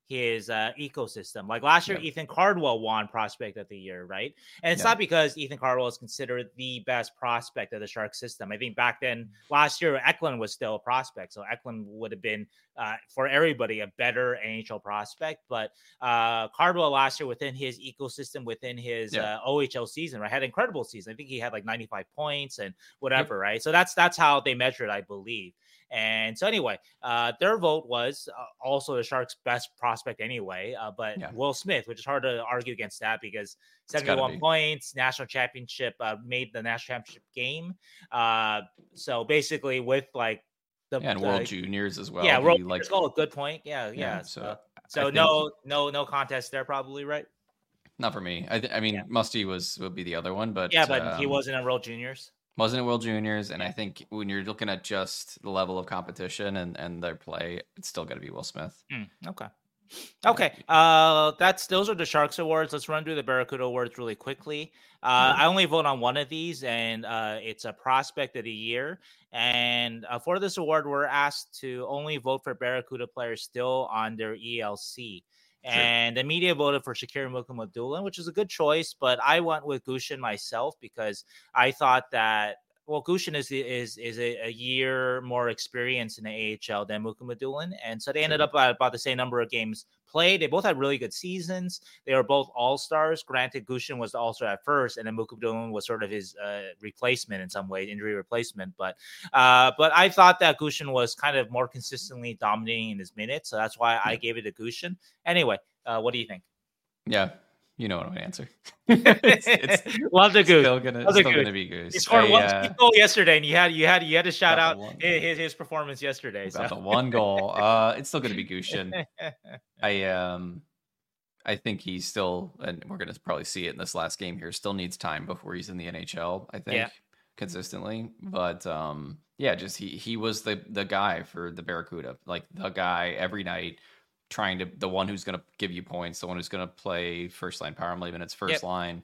his ecosystem. Like last year, Ethan Cardwell won Prospect of the Year, right? And it's not because Ethan Cardwell is considered the best prospect of the Sharks system. I think back then, last year, Eklund was still a prospect. So Eklund would have been, for everybody, a better NHL prospect. But Cardwell last year within his ecosystem, within his OHL season, right, had an incredible season. I think he had like 95 points and whatever, right? So that's how they measured, I believe. And so anyway, their vote was also the Sharks' best prospect anyway, but Will Smith, which is hard to argue against that because 71 points, national championship, made the national championship game. So basically with like and World Juniors as well. Yeah, World Juniors, a good point. Yeah. So no contest there probably, right? Not for me. I mean, Musty would be the other one, but but he wasn't in World Juniors. Wasn't in World Juniors, and I think when you're looking at just the level of competition and their play, it's still got to be Will Smith. Okay. Those are the Sharks awards. Let's run through the Barracuda awards really quickly. I only vote on one of these, and it's a Prospect of the Year. And for this award, we're asked to only vote for Barracuda players still on their ELC. And the media voted for Shakir Mukhamadullin, which is a good choice, but I went with Gushchin myself because I thought that, well, Gushchin is a year more experience in the AHL than Mukhamadullin, and so they ended up at about the same number of games played. They both had really good seasons. They were both all-stars. Granted, Gushchin was the all-star at first, and then Mukhamadullin was sort of his replacement in some way, injury replacement. But I thought that Gushchin was kind of more consistently dominating in his minutes, so that's why I gave it to Gushchin. Anyway, what do you think? Yeah. You know what I'm answer. Love the Goose. Still gonna be Goose. He scored one goal yesterday, and you had to shout out his performance yesterday. Got the one goal. It's still gonna be Gushchin. I think he's still, and we're gonna probably see it in this last game here. Still needs time before he's in the NHL. I think consistently, but just he was the guy for the Barracuda, like the guy every night. The one who's going to give you points, the one who's going to play first line power play minutes, first line,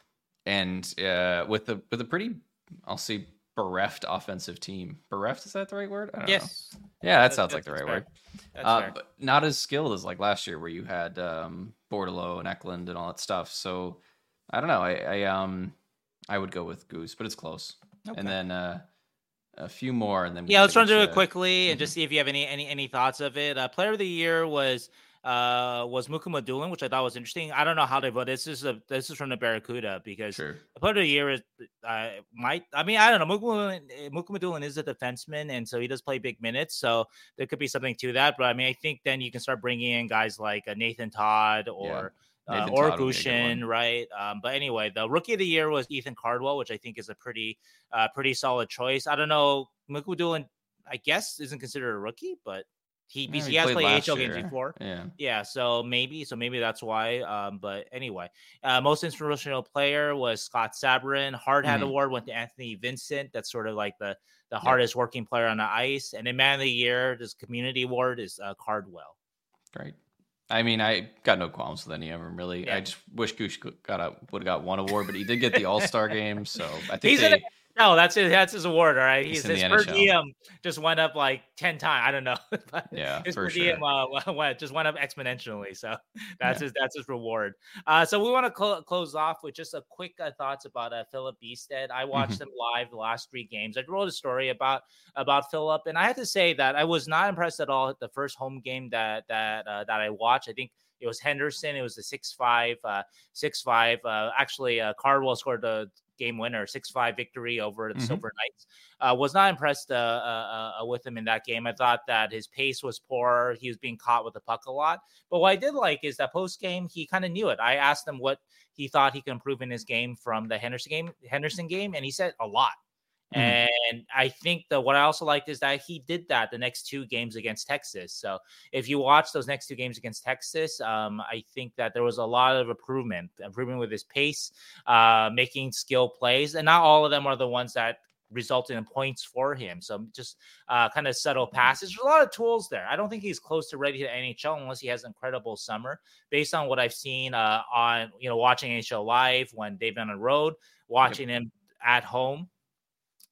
and with a pretty, I'll say, bereft offensive team. Bereft, is that the right word? I don't know. Yeah, that sounds like the right word. But not as skilled as like last year, where you had Bordeleau and Eklund and all that stuff. So I don't know. I would go with Goose, but it's close. Okay. And then a few more, and then let's run through it quickly and just see if you have any thoughts of it. Player of the Year was Mukhamadullin, which I thought was interesting. I don't know how they vote. This is from the Barracuda because the Player of the Year is I don't know. Mukhamadullin is a defenseman, and so he does play big minutes, so there could be something to that. But I mean, I think then you can start bringing in guys like Nathan Todd or Gushchin, right? But anyway, the Rookie of the Year was Ethan Cardwell, which I think is a pretty solid choice. I don't know, Mukhamadullin, I guess, isn't considered a rookie, but he has played AHL games before. So maybe that's why. But anyway, most inspirational player was Scott Sabourin. Hard Hat Award went to Anthony Vincent. That's sort of like the hardest working player on the ice. And then Man of the Year, this community award is Cardwell. Great. I mean, I got no qualms with any of them, really. I just wish Gooch would have got one award, but he did get the All-Star game, so I think that's his award, all right? His per diem just went up like 10 times. I don't know. His per diem just went up exponentially, so that's his reward. So we want to close off with just a quick thoughts about Philip Beested. I watched him live the last 3 games. I wrote a story about Philip, and I have to say that I was not impressed at all at the first home game that I watched. I think it was Henderson. It was the 6-5. Actually, Cardwell scored the game winner, 6-5 victory over the Silver Knights. Was not impressed with him in that game. I thought that his pace was poor. He was being caught with the puck a lot. But what I did like is that post game, he kind of knew it. I asked him what he thought he could improve in his game from the Henderson game, and he said a lot. And I think that what I also liked is that he did that the next 2 games against Texas. So if you watch those next 2 games against Texas, I think that there was a lot of improvement with his pace, making skill plays. And not all of them are the ones that resulted in points for him. So just kind of subtle passes. There's a lot of tools there. I don't think he's close to ready to NHL unless he has an incredible summer. Based on what I've seen on watching NHL live when they've been on the road, watching him at home.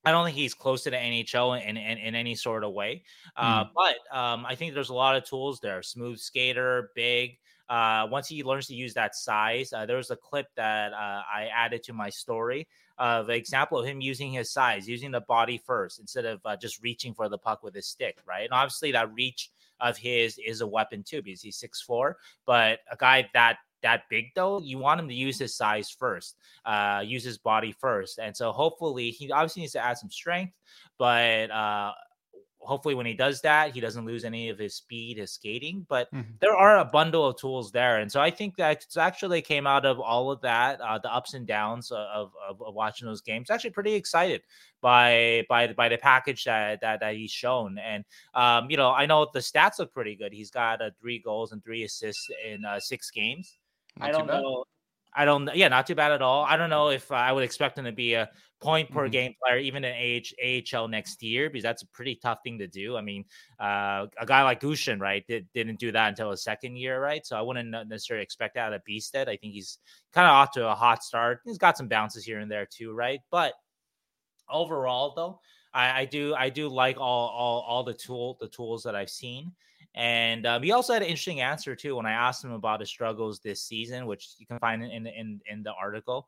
I don't think he's close to the NHL in any sort of way. But I think there's a lot of tools there. Smooth skater, big. Once he learns to use that size, there was a clip that I added to my story of an example of him using his size, using the body first instead of just reaching for the puck with his stick, right? And obviously that reach of his is a weapon too because he's 6'4", but a guy that big though, you want him to use his size first, use his body first. And so hopefully he obviously needs to add some strength, but hopefully when he does that, he doesn't lose any of his speed, his skating, but there are a bundle of tools there. And so I think that it's actually came out of all of that, the ups and downs of watching those games, actually pretty excited by the package that he's shown. And, I know the stats look pretty good. He's got 3 goals and 3 assists in 6 games. I don't know. Not too bad at all. I don't know if I would expect him to be a point per game player, even in AHL next year, because that's a pretty tough thing to do. I mean, a guy like Gushin, right, didn't do that until his second year, right? So I wouldn't necessarily expect that out of Bjugstad. I think he's kind of off to a hot start. He's got some bounces here and there too, right? But overall, though, I do like all the tools that I've seen. And he also had an interesting answer too when I asked him about his struggles this season, which you can find in the article.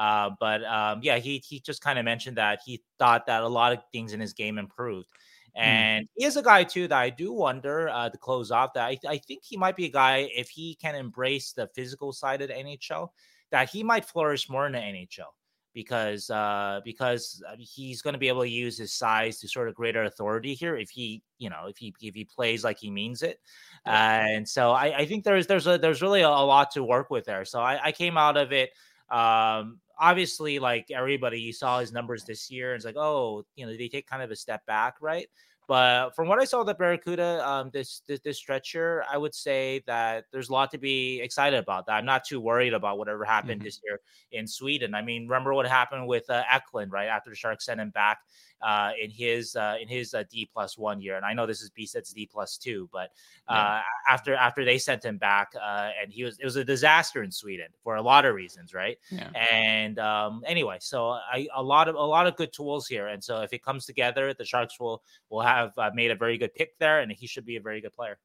He just kind of mentioned that he thought that a lot of things in his game improved. And he is a guy too that I do wonder to close off that I think he might be a guy, if he can embrace the physical side of the NHL, that he might flourish more in the NHL. Because he's going to be able to use his size to sort of greater authority here if he plays like he means it. And so I think there's really a lot to work with there. So I came out of it. Obviously, like everybody, you saw his numbers this year. And it's like, they take kind of a step back, right? But from what I saw the Barracuda this stretch here, I would say that there's a lot to be excited about. That I'm not too worried about whatever happened this year in Sweden. I mean, remember what happened with Eklund, right? After the Sharks sent him back in his D+1 year, and I know this is Bjugstad's D+2, but after they sent him back, and it was a disaster in Sweden for a lot of reasons, right? Yeah. And anyway, so a lot of good tools here, and so if it comes together, the Sharks will have made a very good pick there, and he should be a very good player.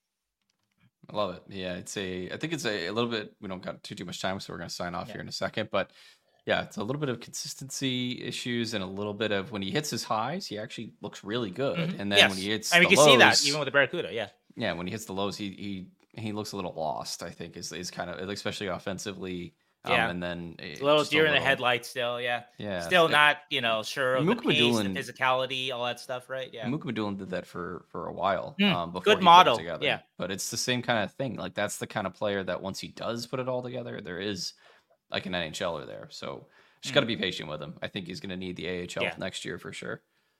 I love it. Yeah, I think it's a little bit, we don't got too much time, so we're going to sign off here in a second, but yeah, it's a little bit of consistency issues and a little bit of when he hits his highs, he actually looks really good. And then when he hits the lows, you can see that even with the Barracuda. Yeah. When he hits the lows, he looks a little lost, I think is kind of, especially offensively. And then a little deer in the headlights still. Yeah. Still not, sure of the pace, the physicality, all that stuff. Right. Yeah. Mukmadulin did that for a while. Before good model. Together. Yeah. But it's the same kind of thing. Like that's the kind of player that once he does put it all together, there is like an NHLer there. So just got to be patient with him. I think he's going to need the AHL next year for sure.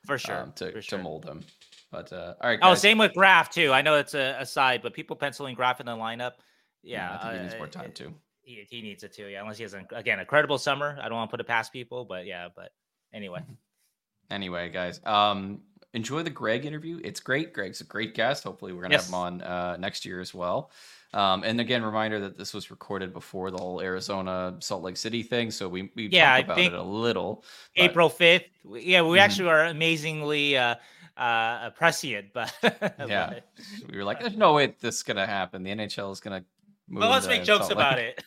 To mold him. But all right. Guys. Same with Graf too. I know it's a side, but people penciling Graf in the lineup. Yeah. I think he needs more time too. He needs it too, unless he has a credible summer. I don't want to put it past people, but anyway. Anyway, guys, enjoy the Greg interview. It's great. Greg's a great guest. Hopefully we're gonna have him on next year as well. And again, reminder that this was recorded before the whole Arizona Salt Lake City thing, so we talked about it a little. April 5th. Yeah, we actually are amazingly prescient, but we were like, there's no way this is gonna happen. The NHL is gonna. Well, let's make jokes about it.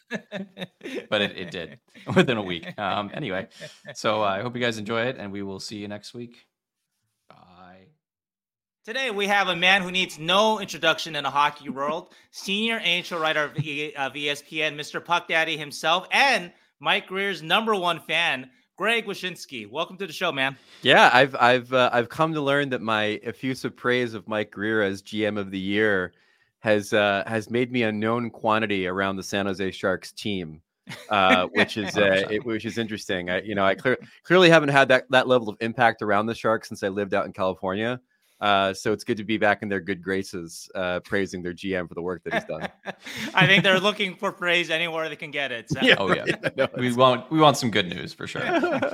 But it did within a week. Anyway, so I hope you guys enjoy it, and we will see you next week. Bye. Today, we have a man who needs no introduction in the hockey world, senior NHL writer of ESPN, Mr. Puck Daddy himself, and Mike Grier's #1 fan, Greg Wyshynski. Welcome to the show, man. Yeah, I've come to learn that my effusive praise of Mike Grier as GM of the year has made me a known quantity around the San Jose Sharks team, which is interesting. I clearly haven't had that level of impact around the Sharks since I lived out in California. So it's good to be back in their good graces, praising their GM for the work that he's done. I think they're looking for praise anywhere they can get it. So. Yeah. Oh yeah. We want some good news for sure.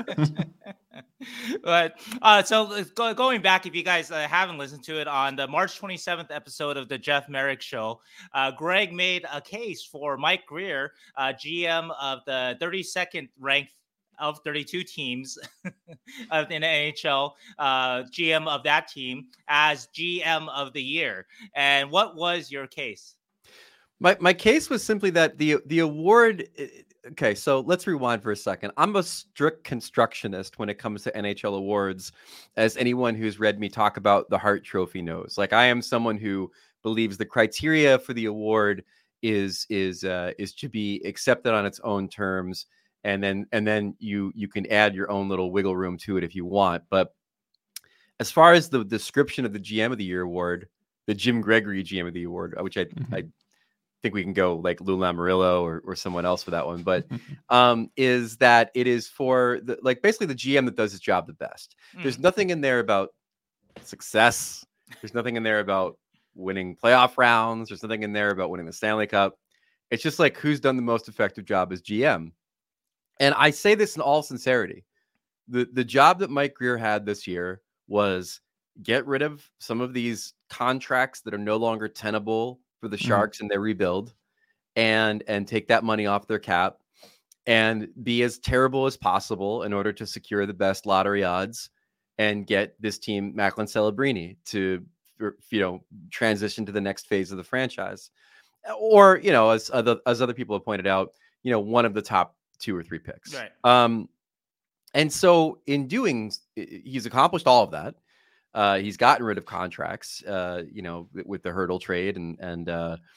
But so going back, if you guys haven't listened to it, on the March 27th episode of the Jeff Merrick Show, Greg made a case for Mike Grier, GM of the 32nd ranked of 32 teams in the NHL, GM of that team as GM of the year. And what was your case? My case was simply that the award. Okay, so let's rewind for a second. I'm a strict constructionist when it comes to NHL awards, as anyone who's read me talk about the Hart Trophy knows. Like, I am someone who believes the criteria for the award is to be accepted on its own terms, and then you can add your own little wiggle room to it if you want. But as far as the description of the GM of the Year award, the Jim Gregory GM of the Award, which I think we can go like Lou Lamoriello or someone else for that one, but is that it is for basically the GM that does his job the best. There's nothing in there about success. There's nothing in there about winning playoff rounds. There's nothing in there about winning the Stanley Cup. It's just like who's done the most effective job as GM. And I say this in all sincerity. The job that Mike Grier had this year was get rid of some of these contracts that are no longer tenable for the Sharks and their rebuild, and take that money off their cap and be as terrible as possible in order to secure the best lottery odds and get this team, Macklin Celebrini, to transition to the next phase of the franchise, or as other people have pointed out, one of the top 2 or 3 picks. Right. And so in doing, he's accomplished all of that. He's gotten rid of contracts, with the Hurdle trade and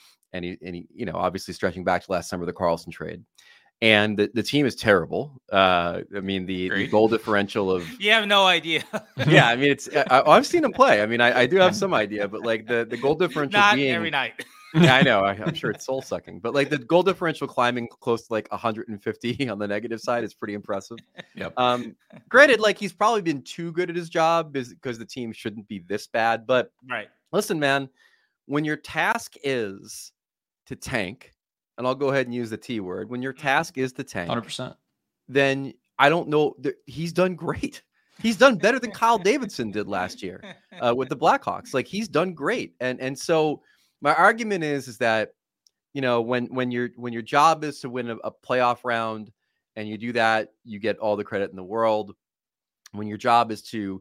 he obviously stretching back to last summer, the Carlson trade. And the team is terrible. I mean, the goal differential of you have no idea. Yeah, I mean, it's I've seen him play. I mean, I do have some idea, but like the goal differential not being every night. Yeah, I know. I'm sure it's soul sucking, but like the goal differential climbing close to like 150 on the negative side is pretty impressive. Yep. Granted, like he's probably been too good at his job because the team shouldn't be this bad. But right. Listen, man, when your task is to tank, and I'll go ahead and use the T word, when your task is to tank, 100%, then I don't know. He's done great. He's done better than Kyle Davidson did last year with the Blackhawks. Like he's done great, and so. My argument is that, when your job is to win a playoff round and you do that, you get all the credit in the world. When your job is to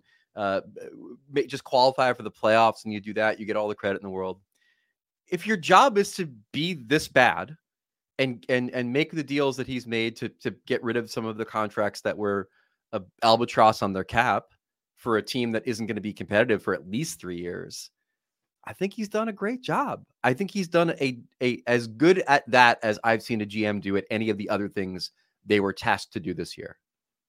just qualify for the playoffs and you do that, you get all the credit in the world. If your job is to be this bad and make the deals that he's made to get rid of some of the contracts that were albatross on their cap for a team that isn't going to be competitive for at least 3 years, I think he's done a great job. I think he's done a as good at that as I've seen a GM do at any of the other things they were tasked to do this year.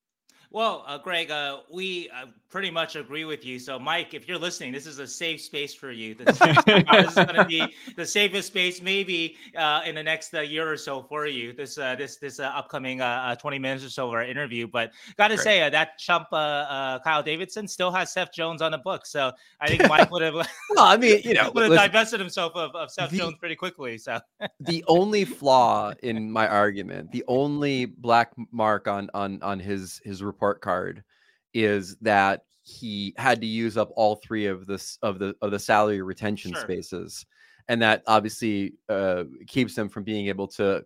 Well, Greg, we pretty much agree with you. So, Mike, if you're listening, this is a safe space for you. This is going to be the safest space, maybe in the next year or so for you. This upcoming 20 minutes or so of our interview. But got to say, that chump Kyle Davidson still has Seth Jones on the book. So I think Mike would have. Well, I mean, would have divested himself of Seth Jones pretty quickly. So the only flaw in my argument, the only black mark on his report card is that he had to use up all 3 of the salary retention spaces, and that obviously keeps them from being able to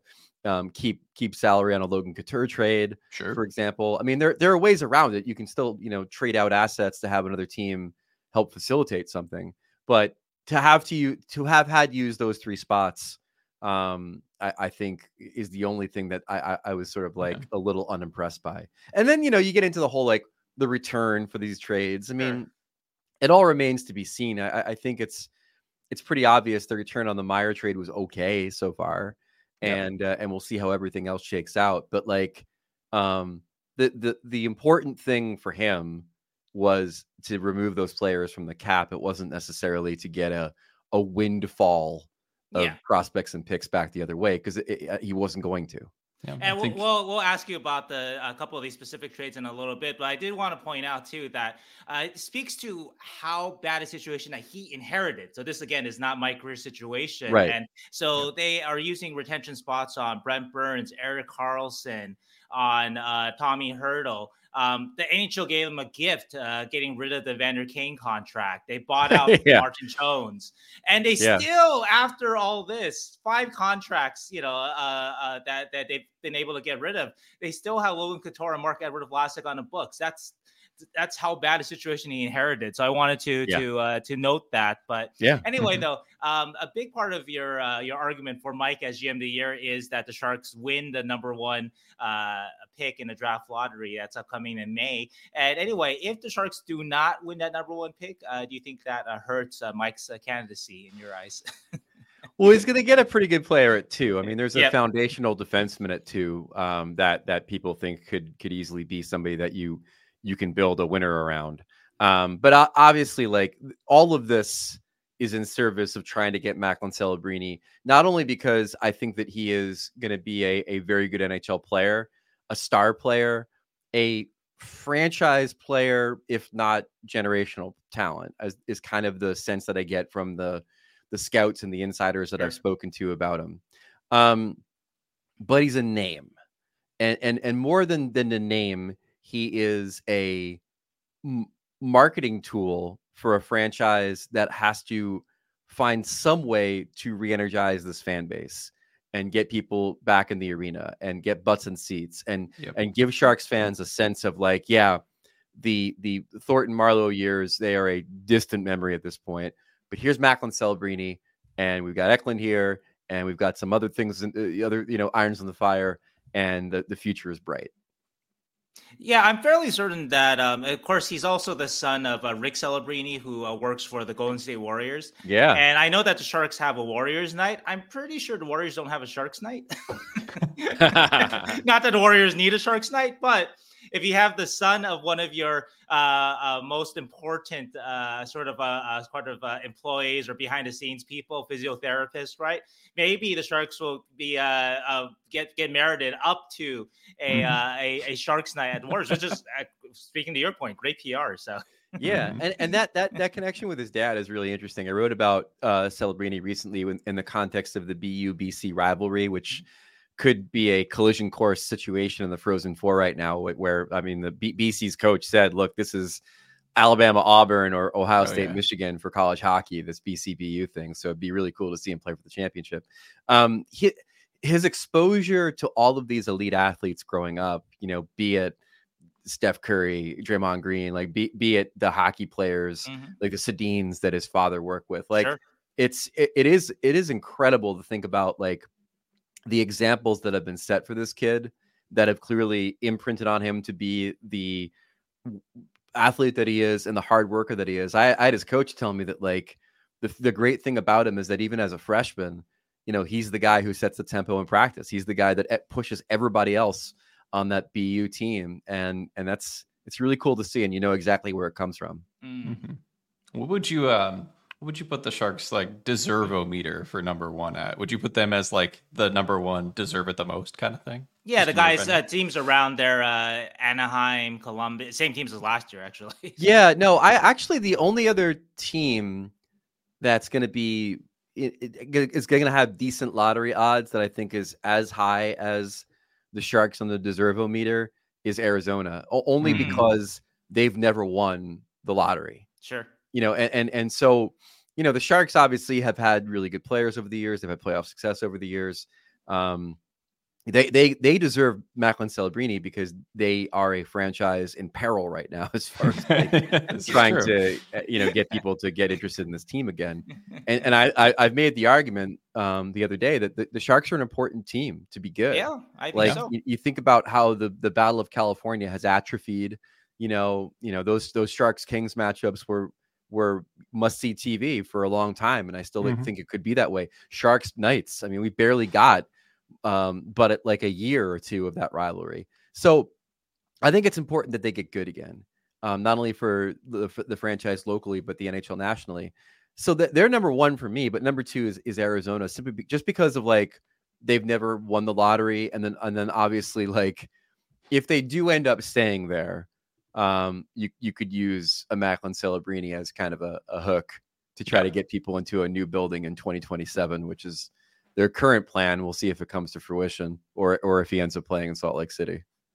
keep salary on a Logan Couture trade, for example. I mean, there are ways around it. You can still trade out assets to have another team help facilitate something, but to have had used those 3 spots, I think is the only thing that I was sort of like a little unimpressed by. And then, you get into the whole, like the return for these trades. I mean, it all remains to be seen. I think it's pretty obvious the return on the Meyer trade was okay so far. And we'll see how everything else shakes out. But like, the important thing for him was to remove those players from the cap. It wasn't necessarily to get a windfall of prospects and picks back the other way, because he wasn't going to. Yeah, and we'll ask you about a couple of these specific trades in a little bit, but I did want to point out too that it speaks to how bad a situation that he inherited. So this again is not Mike Grier's situation, right? And so they are using retention spots on Brent Burns, Erik Karlsson, on Tommy Hurdle. The NHL gave him a gift, getting rid of the Vander Kane contract. They bought out Martin Jones, and they still, after all this, 5 contracts, that they've been able to get rid of, they still have Logan Couture and Marc-Edouard Vlasic on the books. That's how bad a situation he inherited. So I wanted to note that. But anyway, though, a big part of your argument for Mike as GM of the year is that the Sharks win the number 1 pick in the draft lottery that's upcoming in May. And anyway, if the Sharks do not win that number 1 pick, do you think that hurts Mike's candidacy in your eyes? Well, he's going to get a pretty good player at 2. I mean, there's a foundational defenseman at 2 that people think could easily be somebody that you can build a winner around. But obviously, like, all of this is in service of trying to get Macklin Celebrini, not only because I think that he is going to be a very good NHL player, a star player, a franchise player, if not generational talent, as is kind of the sense that I get from the scouts and the insiders that I've spoken to about him. But he's a name, and more than the name, he is a marketing tool for a franchise that has to find some way to re-energize this fan base and get people back in the arena and get butts in seats and give Sharks fans a sense of like, the Thornton Marleau years, they are a distant memory at this point. But here's Macklin Celebrini, and we've got Eklund here, and we've got some other things, other irons in the fire, and the future is bright. Yeah, I'm fairly certain that, of course, he's also the son of Rick Celebrini, who works for the Golden State Warriors. Yeah. And I know that the Sharks have a Warriors night. I'm pretty sure the Warriors don't have a Sharks night. Not that the Warriors need a Sharks night, but if you have the son of one of your most important employees or behind the scenes people, physiotherapists, right? Maybe the Sharks will be get merited up to a Sharks night at the Warriors, which is, speaking to your point, great PR. So yeah, and that connection with his dad is really interesting. I wrote about Celebrini recently in the context of the BU-BC rivalry, which could be a collision course situation in the Frozen Four right now, where I mean, the BC's coach said, "Look, this is Alabama, Auburn, or Ohio State, Michigan for college hockey. This BC-BU thing." So it'd be really cool to see him play for the championship. His exposure to all of these elite athletes growing up, be it Steph Curry, Draymond Green, like be it the hockey players, like the Sedins that his father worked with, like it is incredible to think about, like, the examples that have been set for this kid that have clearly imprinted on him to be the athlete that he is and the hard worker that he is. I had his coach tell me that, like, the great thing about him is that even as a freshman, he's the guy who sets the tempo in practice. He's the guy that pushes everybody else on that BU team. And it's really cool to see. And exactly where it comes from. Mm-hmm. What would you put the Sharks, like, deserve-o-meter for number 1 at? Would you put them as, like, the number 1 deserve it the most kind of thing? Yeah, the guys, teams around there, Anaheim, Columbus, same teams as last year, actually. Yeah, no, the only other team that's going to be is going to have decent lottery odds that I think is as high as the Sharks on the deserve-o-meter is Arizona, only because they've never won the lottery. Sure. And so, the Sharks obviously have had really good players over the years. They've had playoff success over the years. They deserve Macklin Celebrini because they are a franchise in peril right now, as far as trying to, get people to get interested in this team again. And I've made the argument the other day that the Sharks are an important team to be good. Yeah, I think so. You think about how the Battle of California has atrophied. Those Sharks Kings matchups were must-see TV for a long time, and I still think it could be that way. Sharks Knights, I mean, we barely got but at like a year or two of that rivalry. So I think it's important that they get good again, not only for the franchise locally, but the NHL nationally. So they're number 1 for me, but number 2 is Arizona, simply just because of, like, they've never won the lottery, and then obviously, like, if they do end up staying there, you could use a Macklin Celebrini as kind of a hook to try to get people into a new building in 2027, which is their current plan. We'll see if it comes to fruition or if he ends up playing in Salt Lake City.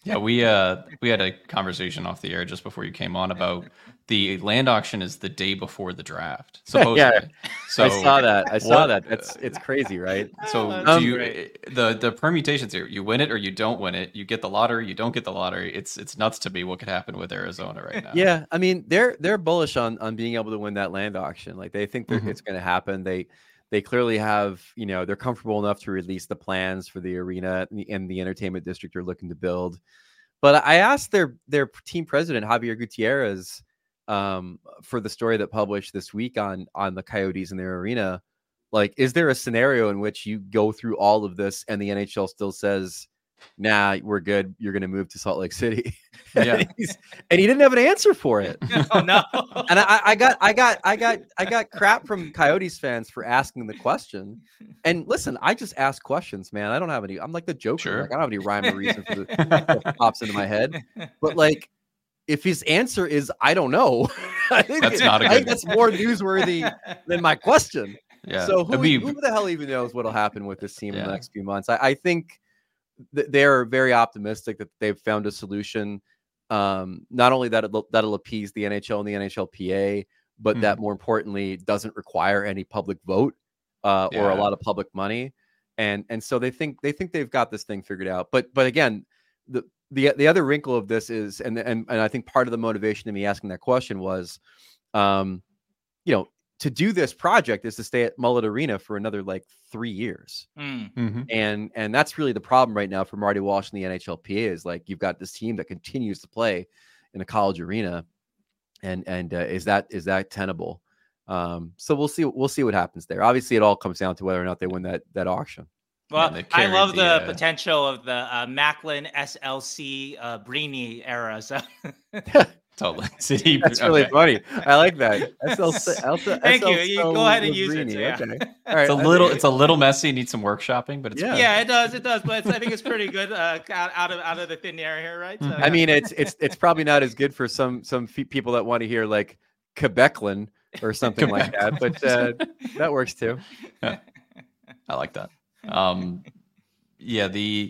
Yeah, we had a conversation off the air just before you came on about the land auction is the day before the draft, supposedly. Yeah, So I saw that. what- It's crazy, right? So That's do you great. the permutations here? You win it or you don't win it. You get the lottery, you don't get the lottery. It's nuts to me what could happen with Arizona right now. Yeah, I mean they're bullish on being able to win that land auction. Like they think Mhm. it's going to happen. They clearly have, they're comfortable enough to release the plans for the arena and the entertainment district they're looking to build. But I asked their team president Javier Gutierrez for the story that published this week on the Coyotes and their arena. Like, is there a scenario in which you go through all of this and the NHL still says, "Nah, we're good. You're going to move to Salt Lake City"? Yeah. and he didn't have an answer for it. Oh no! And I got crap from Coyotes fans for asking the question. And listen, I just ask questions, man. I don't have any. I'm like the Joker. Sure. Like I don't have any rhyme or reason for that pops into my head. But like, if his answer is I don't know, I think That's not a I think good- that's more newsworthy than my question. Yeah. So It'd be- who the hell even knows what'll happen with this team in Yeah. the next few months? I think they're very optimistic that they've found a solution. Not only that that'll appease the NHL and the NHLPA, but that more importantly doesn't require any public vote or Yeah. a lot of public money. And so they think they've got this thing figured out. But again, the other wrinkle of this is, and I think part of the motivation of me asking that question was, to do this project is to stay at Mullet Arena for another like 3 years. Mhm. And that's really the problem right now for Marty Walsh and the NHLPA is like you've got this team that continues to play in a college arena, and is that tenable? So we'll see what happens there. Obviously, it all comes down to whether or not they win that auction. Well, they I carried love the the, potential of the Macklin SLC Brini era. So Totally. City. That's really okay. funny. I like that. Thank you. You go ahead and use it. So, yeah. Okay. All right. It's a little messy. Needs some workshopping, but it's Yeah. Yeah, it does. But I think it's pretty good out of the thin air here, right? So, I mean, it's probably not as good for some people that want to hear like Quebecland or something like that, but that works too. Yeah. I like that. Yeah,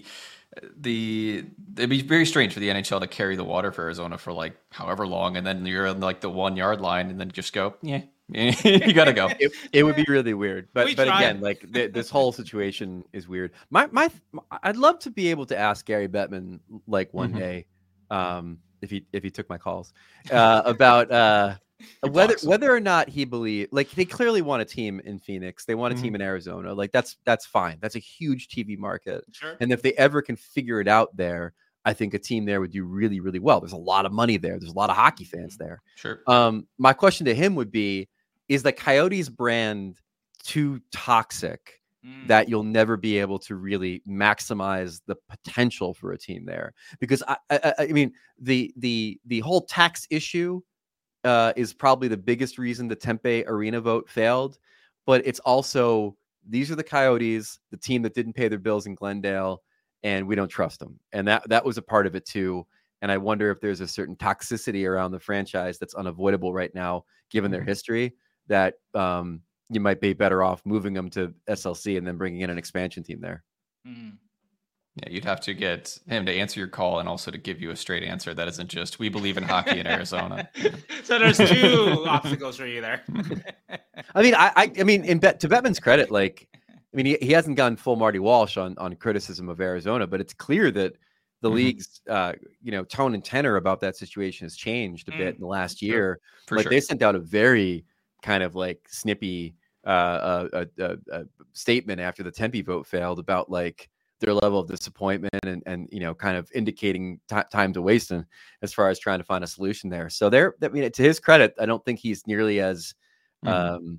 it'd be very strange for the NHL to carry the water for Arizona for like however long, and then you're on like the 1 yard line, and then just go, yeah, you gotta go. It would be really weird, but We tried. again, like this whole situation is weird. I'd love to be able to ask Gary Bettman like one day, if he took my calls, about whether or not he believed, like they clearly want a team in Phoenix, they want a team in Arizona, like that's fine. That's a huge TV market, Sure. and if they ever can figure it out there, I think a team there would do really, really well. There's a lot of money there. There's a lot of hockey fans there. Sure. My question to him would be, is the Coyotes brand too toxic that you'll never be able to really maximize the potential for a team there? Because I mean, the whole tax issue is probably the biggest reason the Tempe Arena vote failed, but it's also, these are the Coyotes, the team that didn't pay their bills in Glendale, and we don't trust them. And that was a part of it too. And I wonder if there's a certain toxicity around the franchise that's unavoidable right now, given their history, that you might be better off moving them to SLC and then bringing in an expansion team there. Yeah, you'd have to get him to answer your call and also to give you a straight answer that isn't just "we believe in hockey in Arizona." So there's two obstacles for you there. I mean, I mean, to Bettman's credit, like, I mean, he hasn't gone full Marty Walsh on criticism of Arizona, but it's clear that the league's tone and tenor about that situation has changed a bit in the last year. For like sure. they sent out a very kind of like snippy statement after the Tempe vote failed about like their level of disappointment and kind of indicating time to waste as far as trying to find a solution there. So I mean, to his credit, I don't think he's nearly as sunny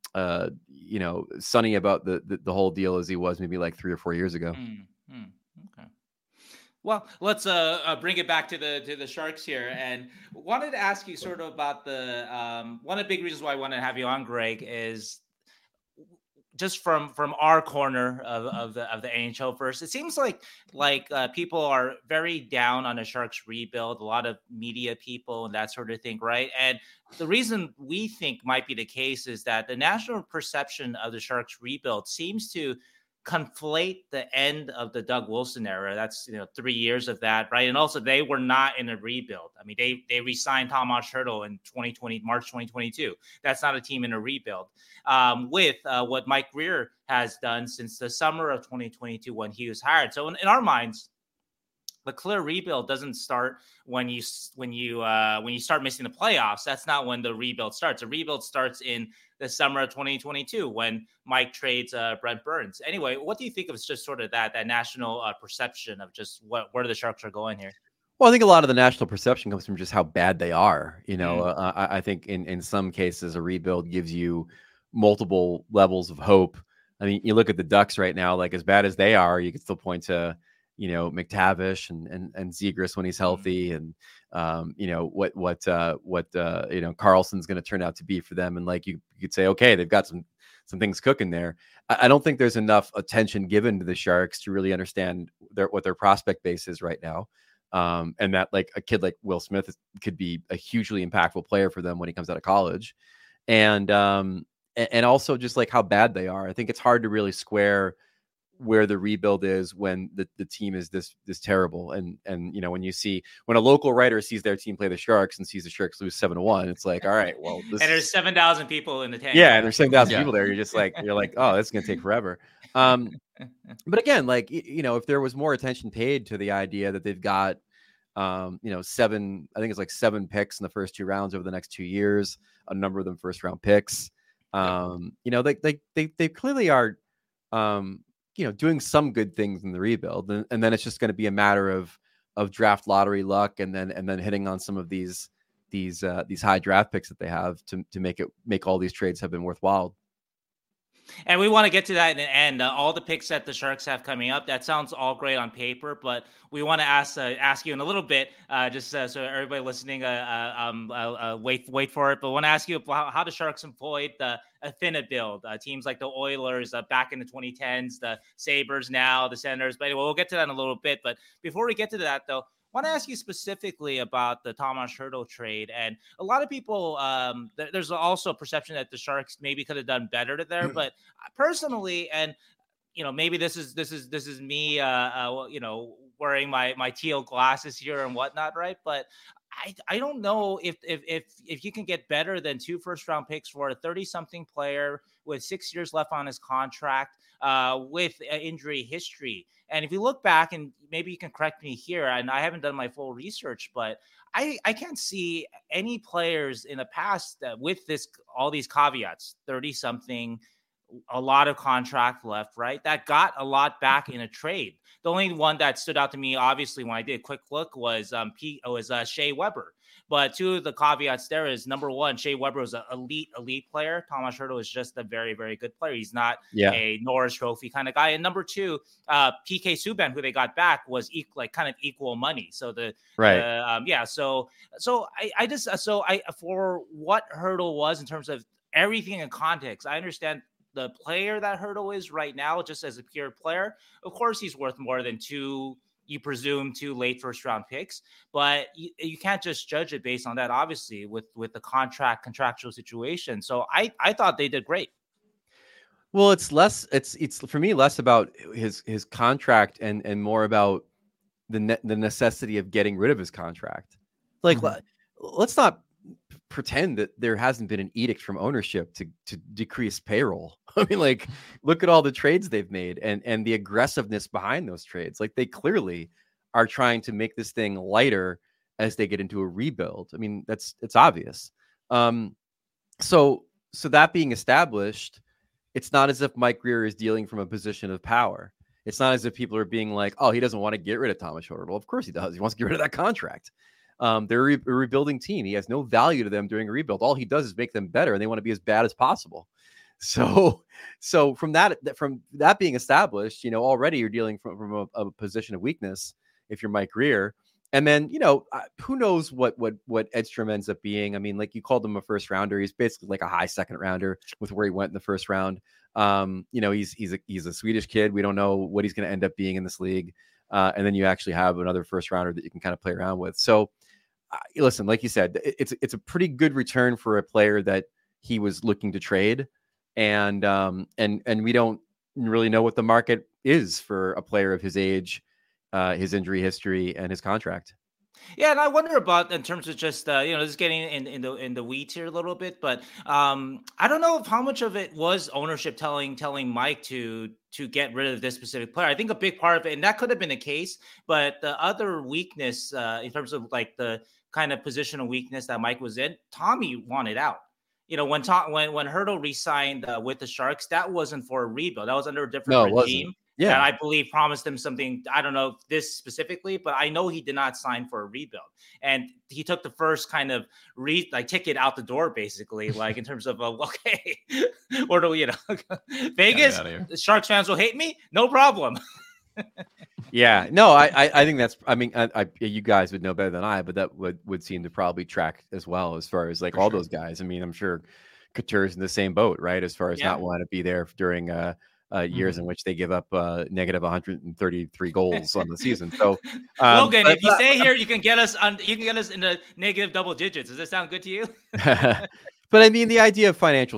about the whole deal as he was maybe like 3 or 4 years ago. Okay. Well, let's bring it back to the Sharks here, and wanted to ask you sort of about the one of the big reasons why I wanted to have you on, Greg, is just from our corner of the NHL first. It seems like people are very down on the Sharks rebuild, a lot of media people and that sort of thing, right? And the reason we think might be the case is that the national perception of the Sharks rebuild seems to conflate the end of the Doug Wilson era. That's 3 years of that, right? And also they were not in a rebuild. I mean, they re-signed Tomas Hertl in March 2022. That's not a team in a rebuild. With what Mike Grier has done since the summer of 2022 when he was hired. So in our minds, the clear rebuild doesn't start when you start missing the playoffs. That's not when the rebuild starts. The rebuild starts in the summer of 2022 when Mike trades Brent Burns. Anyway, what do you think of just sort of that national perception of just where the Sharks are going here? Well, I think a lot of the national perception comes from just how bad they are. I think in some cases a rebuild gives you multiple levels of hope. I mean, you look at the Ducks right now, like as bad as they are, you can still point to McTavish and Zegras when he's healthy, and what Carlson's going to turn out to be for them, and like you could say, okay, they've got some things cooking there. I don't think there's enough attention given to the Sharks to really understand what their prospect base is right now, and that like a kid like Will Smith could be a hugely impactful player for them when he comes out of college, and also just like how bad they are. I think it's hard to really square where the rebuild is when the team is this terrible. And when a local writer sees their team play the Sharks and sees the Sharks lose 7-1, it's like, all right, well, and there's 7,000 people in the tank. Yeah, and there's 7,000 people there. You're like, oh, this is gonna take forever. But again, like, if there was more attention paid to the idea that they've got seven picks in the first 2 rounds over the next 2 years, a number of them first round picks. They clearly are doing some good things in the rebuild, and then it's just going to be a matter of draft lottery luck, and then hitting on some of these high draft picks that they have to make all these trades have been worthwhile. And we want to get to that in the end. All the picks that the Sharks have coming up, that sounds all great on paper, but we want to ask you in a little bit, just so everybody listening, wait for it. But I want to ask you how the Sharks employed the Athena build. Teams like the Oilers back in the 2010s, the Sabres now, the Senators. But anyway, we'll get to that in a little bit. But before we get to that, though, I want to ask you specifically about the Tomas Hertl trade. And a lot of people, there's also a perception that the Sharks maybe could have done better there. But personally, and maybe this is me, wearing my teal glasses here and whatnot, right? But I don't know if you can get better than 2 first-round picks for a 30-something player with 6 years left on his contract, with injury history. And if you look back, and maybe you can correct me here, and I haven't done my full research, but I can't see any players in the past that with all these caveats, 30-something, a lot of contract left, right, that got a lot back in a trade. The only one that stood out to me, obviously, when I did a quick look was Shea Weber. But 2 of the caveats there is, number 1, Shea Weber was an elite player. Tomas Hertl is just a very, very good player. He's not a Norris Trophy kind of guy. And number 2, PK Subban, who they got back, was kind of equal money. So for what Hertl was in terms of everything in context, I understand the player that Hertl is right now, just as a pure player. Of course, he's worth more than 2 late first-round picks, but you can't just judge it based on that, obviously, with the contractual situation. So I thought they did great. Well, it's for me less about his contract and more about the necessity of getting rid of his contract. Like, let's not pretend that there hasn't been an edict from ownership to decrease payroll. I mean, like, look at all the trades they've made and the aggressiveness behind those trades. Like, they clearly are trying to make this thing lighter as they get into a rebuild. I mean, it's obvious. So that being established, it's not as if Mike Grier is dealing from a position of power. It's not as if people are being like, oh, he doesn't want to get rid of Tomas Hertl. Well, of course he does. He wants to get rid of that contract. They're a rebuilding team. He has no value to them during a rebuild. All he does is make them better, and they want to be as bad as possible. So from that being established, already you're dealing from a position of weakness if you're Mike Grier. And then, who knows what Edstrom ends up being. I mean, like, you called him a first rounder. He's basically like a high second rounder with where he went in the first round. He's a Swedish kid. We don't know what he's going to end up being in this league. And then you actually have another first rounder that you can kind of play around with. So listen, like you said, it's a pretty good return for a player that he was looking to trade. And we don't, really know what the market is for a player of his age, his injury history, and his contract. Yeah, and I wonder about in terms of just just getting in the weeds here a little bit, but I don't know if how much of it was ownership telling Mike to get rid of this specific player. I think a big part of it, and that could have been the case, but the other weakness in terms of like the kind of positional weakness that Mike was in, Tommy wanted out. When Hertl re-signed with the Sharks, that wasn't for a rebuild. That was under a different regime. Yeah. That I believe promised him something. I don't know this specifically, but I know he did not sign for a rebuild. And he took the first kind of ticket out the door, basically, like in terms of, okay, or do we, Vegas, the Sharks fans will hate me? No problem. Yeah, no, I think that's, I mean, you guys would know better than I, but that would seem to probably track as well as far as like all those guys. I mean, I'm sure Couture's in the same boat, right? As far as not wanting to be there during years in which they give up negative 133 goals on the season. So, Logan, if you stay here, you can get us in the negative double digits. Does that sound good to you? But I mean, the idea of financial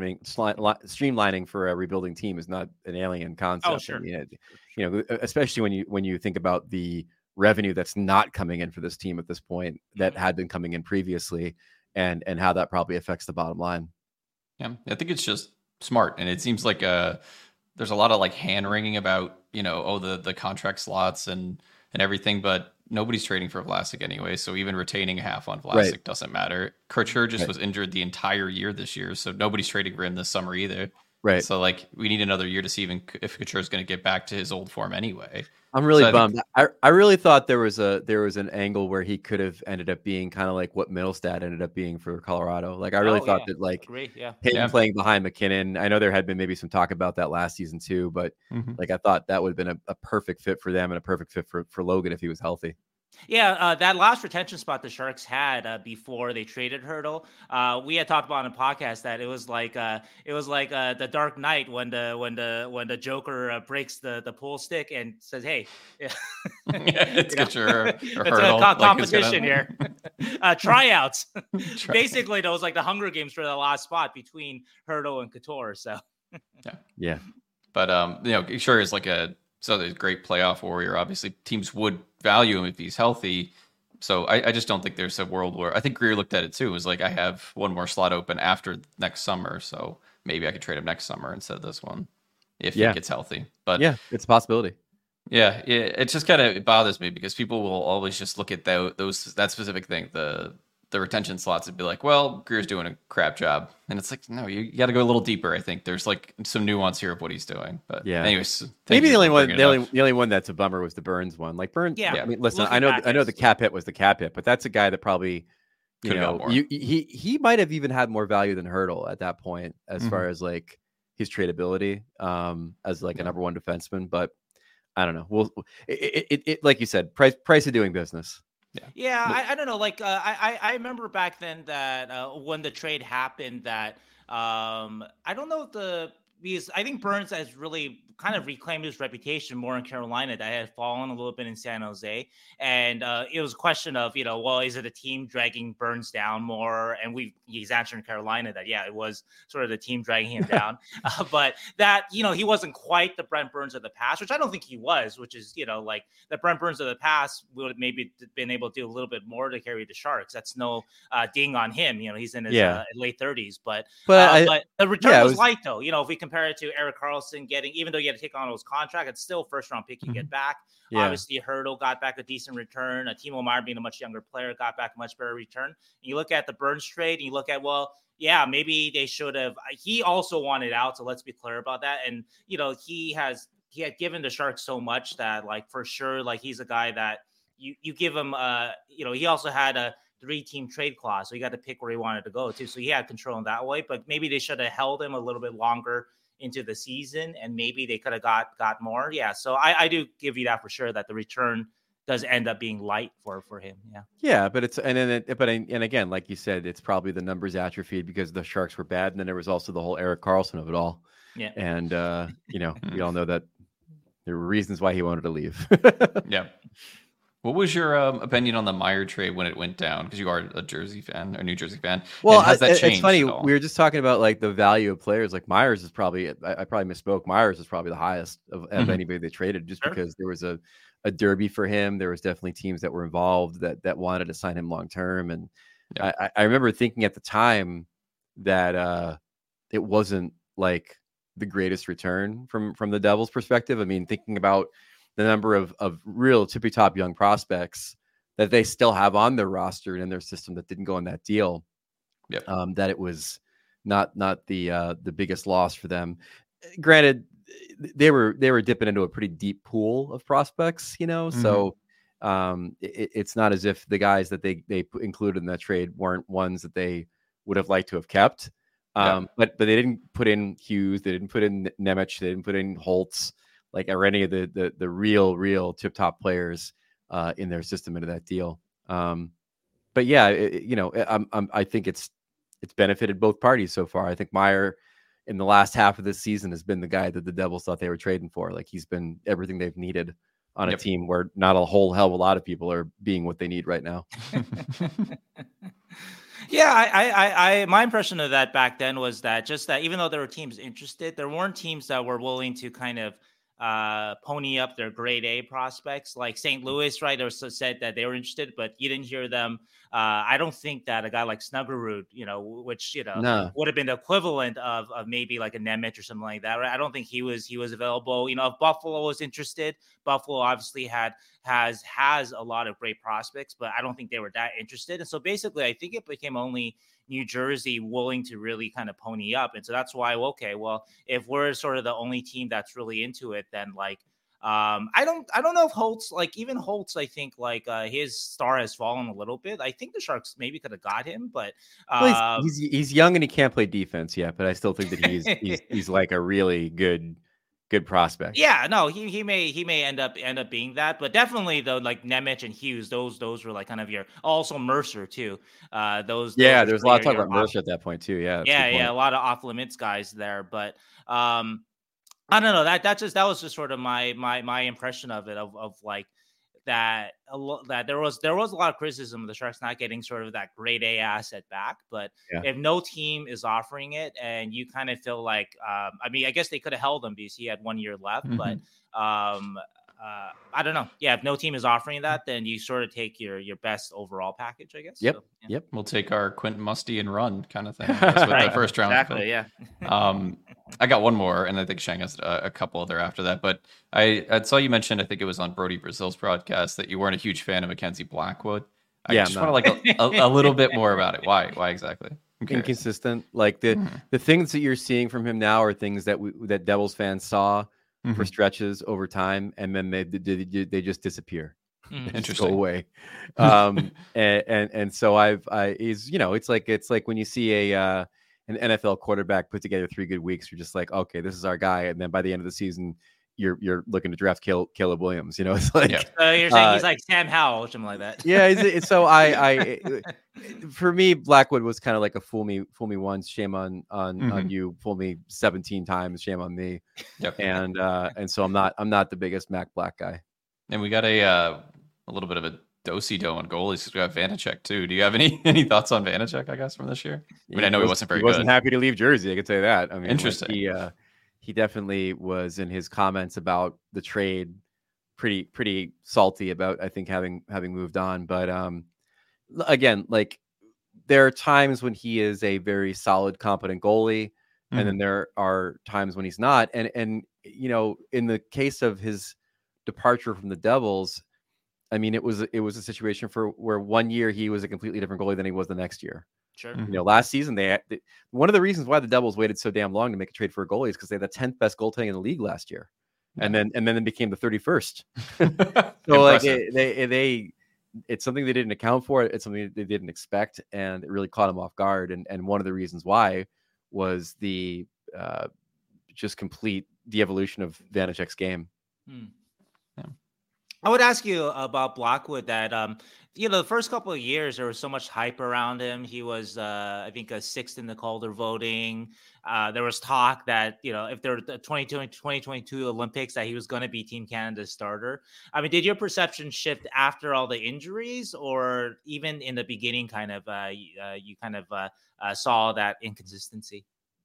streamlining for a rebuilding team is not an alien concept. Oh, sure. I mean, especially when you think about the revenue that's not coming in for this team at this point that had been coming in previously, and how that probably affects the bottom line. Yeah, I think it's just smart, and it seems like there's a lot of like hand wringing about the contract slots and everything, but nobody's trading for Vlasic anyway, so even retaining a half on Vlasic doesn't matter. Couture just was injured the entire year this year, so nobody's trading for him this summer either. Right. So like we need another year to see even if Couture is going to get back to his old form anyway. I'm really bummed. I really thought there was an angle where he could have ended up being kind of like what Middlestad ended up being for Colorado. Like I really thought that like him playing behind McKinnon. I know there had been maybe some talk about that last season too, but like I thought that would have been a perfect fit for them and a perfect fit for Logan if he was healthy. Yeah, that last retention spot the Sharks had before they traded Hertl, we had talked about on a podcast that it was like the Dark Knight when the Joker breaks the pool stick and says, "Hey, it's Couture or it's a competition here, tryouts." Basically, that was like the Hunger Games for the last spot between Hertl and Couture. So yeah. But Couture is like a great playoff warrior. Obviously, teams would value him if he's healthy. So I just don't think there's a world where I think Greer looked at it too. It was like I have one more slot open after next summer, so maybe I could trade him next summer instead of this one if he gets healthy. But yeah, it's a possibility. Yeah, it just kind of bothers me because people will always just look at that specific thing, the retention slots, and be like, well, Greer's doing a crap job. And it's like, no, you got to go a little deeper. I think there's like some nuance here of what he's doing. But anyways, maybe the only one that's a bummer was the Burns one. Like Burns, I mean, listen, I know the cap hit was the cap hit, but that's a guy that probably he might have even had more value than Hertl at that point as far as like his tradability as like a number one defenseman. But I don't know. It like you said, price of doing business. Yeah, I don't know. Like I remember back then that when the trade happened, that I don't know because I think Burns has really kind of reclaimed his reputation more in Carolina that had fallen a little bit in San Jose. And it was a question of, well, is it a team dragging Burns down more? And he's answering Carolina that, it was sort of the team dragging him down. But that, he wasn't quite the Brent Burns of the past, which I don't think he was, which is, like the Brent Burns of the past would have maybe been able to do a little bit more to carry the Sharks. That's no ding on him. He's in his late 30s, but the return was light though. If we compare it to Erik Karlsson even though he had to take on his contract, it's still first round pick you get back. Obviously Hertl got back a decent return. Timo Meier being a much younger player got back a much better return. And you look at the Burns trade and you look at, maybe they should have. He also wanted out, so let's be clear about that. And he had given the Sharks so much that like for sure, like he's a guy that you give him he also had a 3-team trade clause, so he got to pick where he wanted to go to. So he had control in that way, but maybe they should have held him a little bit longer into the season, and maybe they could have got more. Yeah, so I do give you that for sure that the return does end up being light for him. Yeah, but and again, like you said, it's probably the numbers atrophied because the Sharks were bad, and then there was also the whole Erik Karlsson of it all. Yeah, and we all know that there were reasons why he wanted to leave. Yeah. What was your opinion on the Meyer trade when it went down? Because you are a Jersey fan or New Jersey fan. Well, and has that changed? It's funny. At all? We were just talking about like the value of players. Like Myers is probably, I probably misspoke. Myers is probably the highest of anybody they traded, just because there was a derby for him. There was definitely teams that were involved that wanted to sign him long term. And I remember thinking at the time that it wasn't like the greatest return from the Devils' perspective. I mean, thinking about the number of real tippy top young prospects that they still have on their roster and in their system that didn't go in that deal. That it was not the biggest loss for them. Granted, they were dipping into a pretty deep pool of prospects, so it's not as if the guys that they included in that trade weren't ones that they would have liked to have kept. But they didn't put in Hughes, they didn't put in Nemec, they didn't put in Holtz, or any of the real tip top players in their system into that deal. But yeah, I think it's benefited both parties so far. I think Meyer in the last half of this season has been the guy that the Devils thought they were trading for. Like, he's been everything they've needed on a team where not a whole hell of a lot of people are being what they need right now. Yeah, I my impression of that back then was that even though there were teams interested, there weren't teams that were willing to kind of pony up their grade A prospects. Like St. Louis, right? There said that they were interested, but you didn't hear them. I don't think that a guy like Snuggerud, which would have been the equivalent of maybe like a Nemec or something like that, right? I don't think he was available. If Buffalo was interested, Buffalo obviously has a lot of great prospects, but I don't think they were that interested. And so basically, I think it became only New Jersey willing to really kind of pony up. And so that's why, if we're sort of the only team that's really into it, then I don't know if Holtz, I think his star has fallen a little bit. I think the Sharks maybe could have got him, but he's young and he can't play defense yet, but I still think that he's like a really good prospect. Yeah, no, he may end up being that, but definitely though, like Nemec and Hughes, those were like kind of your, also Mercer too. There's a lot of talk about Mercer at that point too. Yeah, a lot of off limits guys there, but I don't know, that was just sort of my impression of it, of like that there was a lot of criticism of the Sharks not getting sort of that grade A asset back. But if no team is offering it, and you kind of feel like, I guess they could have held him because he had 1 year left, but I don't know. Yeah, if no team is offering that, then you sort of take your best overall package, I guess. Yep. So, Yep. We'll take our Quentin Musty and run kind of thing. That's what the first round. Exactly. Yeah. I got one more, and I think Shang has a couple other after that. But I saw you mentioned, I think it was on Brody Brazil's broadcast, that you weren't a huge fan of Mackenzie Blackwood. I just want to a little bit more about it. Why exactly? Inconsistent. Like the things that you're seeing from him now are things that that Devils fans saw for stretches over time, and then they just disappear. Interesting. Go away. And so he's, it's like when you see an NFL quarterback put together 3 good weeks, you're just like, okay, this is our guy. And then by the end of the season, you're looking to draft Caleb Williams. It's like, you're saying he's like Sam Howell or something like that. Yeah. So for me, Blackwood was kind of like a fool me once, shame on you, fool me 17 times, shame on me. Yep. And so I'm not the biggest Mac Black guy. And we got a little bit of a do-si-do on goalies. We got Vanacek too. Do you have any thoughts on Vanacek, I guess, from this year? I know he wasn't very good. He wasn't happy to leave Jersey, I can say that. I mean, interesting. He definitely was, in his comments about the trade, pretty salty about, I think, having moved on. But again, like, there are times when he is a very solid, competent goalie, and then there are times when he's not. And in the case of his departure from the Devils, I mean, it was a situation where 1 year he was a completely different goalie than he was the next year. Sure. Last season one of the reasons why the Devils waited so damn long to make a trade for a goalie is because they had the 10th best goaltending in the league last year, and then it became the 31st. So like it's something they didn't account for. It's something they didn't expect, and it really caught them off guard. And one of the reasons why was the just complete de-evolution of Vanacek's game. Yeah. I would ask you about Blackwood that the first couple of years there was so much hype around him. He was I think a sixth in the Calder voting. There was talk that, if there were the 2022 Olympics that he was going to be Team Canada's starter. I mean, did your perception shift after all the injuries, or even in the beginning kind of you kind of saw that inconsistency?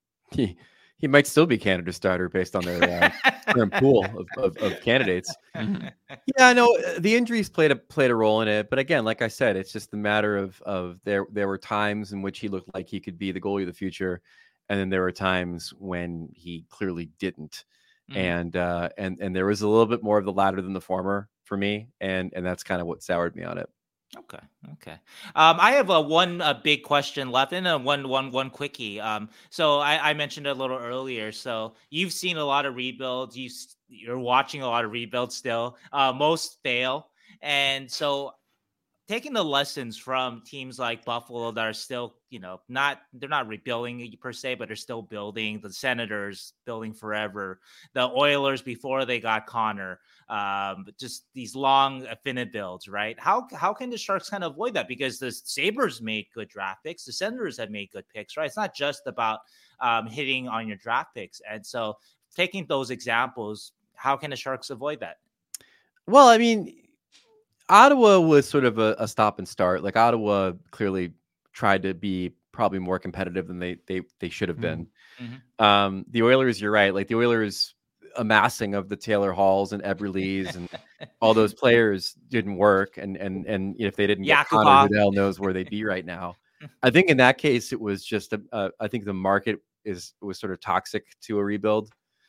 He might still be Canada's starter based on their current pool of candidates. Mhm. Yeah, I know the injuries played a role in it, but again, like I said, it's just a matter of there were times in which he looked like he could be the goalie of the future, and then there were times when he clearly didn't. Mhm. And there was a little bit more of the latter than the former for me, and that's kind of what soured me on it. Okay. Okay. I have one big question left, and one quickie. So I mentioned it a little earlier. So you've seen a lot of rebuilds. You're watching a lot of rebuilds still. Most fail, and so taking the lessons from teams like Buffalo that are still, they're not rebuilding per se, but they're still building. The Senators building forever. The Oilers before they got Connor. Just these long affinity builds, right? How can the Sharks kind of avoid that? Because the Sabres made good draft picks. The Senators have made good picks, right? It's not just about hitting on your draft picks. And so taking those examples, how can the Sharks avoid that? Well, I mean, Ottawa was sort of a stop and start. Like Ottawa clearly tried to be probably more competitive than they should have been. Mhm. The Oilers, you're right. Like the Oilers amassing of the Taylor Halls and Eberle's and all those players didn't work. And if they didn't get Connor, who Yakupov. the hell knows where they'd be right now? I think in that case, it was just I think the market was sort of toxic to a rebuild.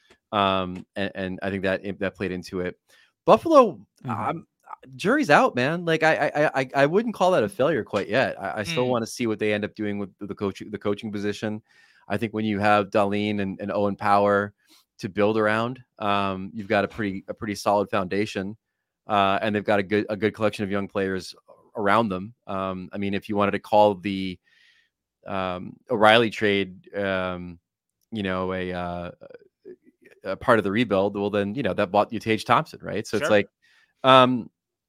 And I think that played into it. Buffalo, Mhm. jury's out, man. Like I wouldn't call that a failure quite yet. I still Mm. want to see what they end up doing with the coaching position. I think when you have Darlene and Owen Power to build around, you've got a pretty solid foundation, and they've got a good collection of young players around them. I mean, if you wanted to call the O'Reilly trade, a part of the rebuild, well, then that bought you Tage Thompson, right? So it's Sure. like, um,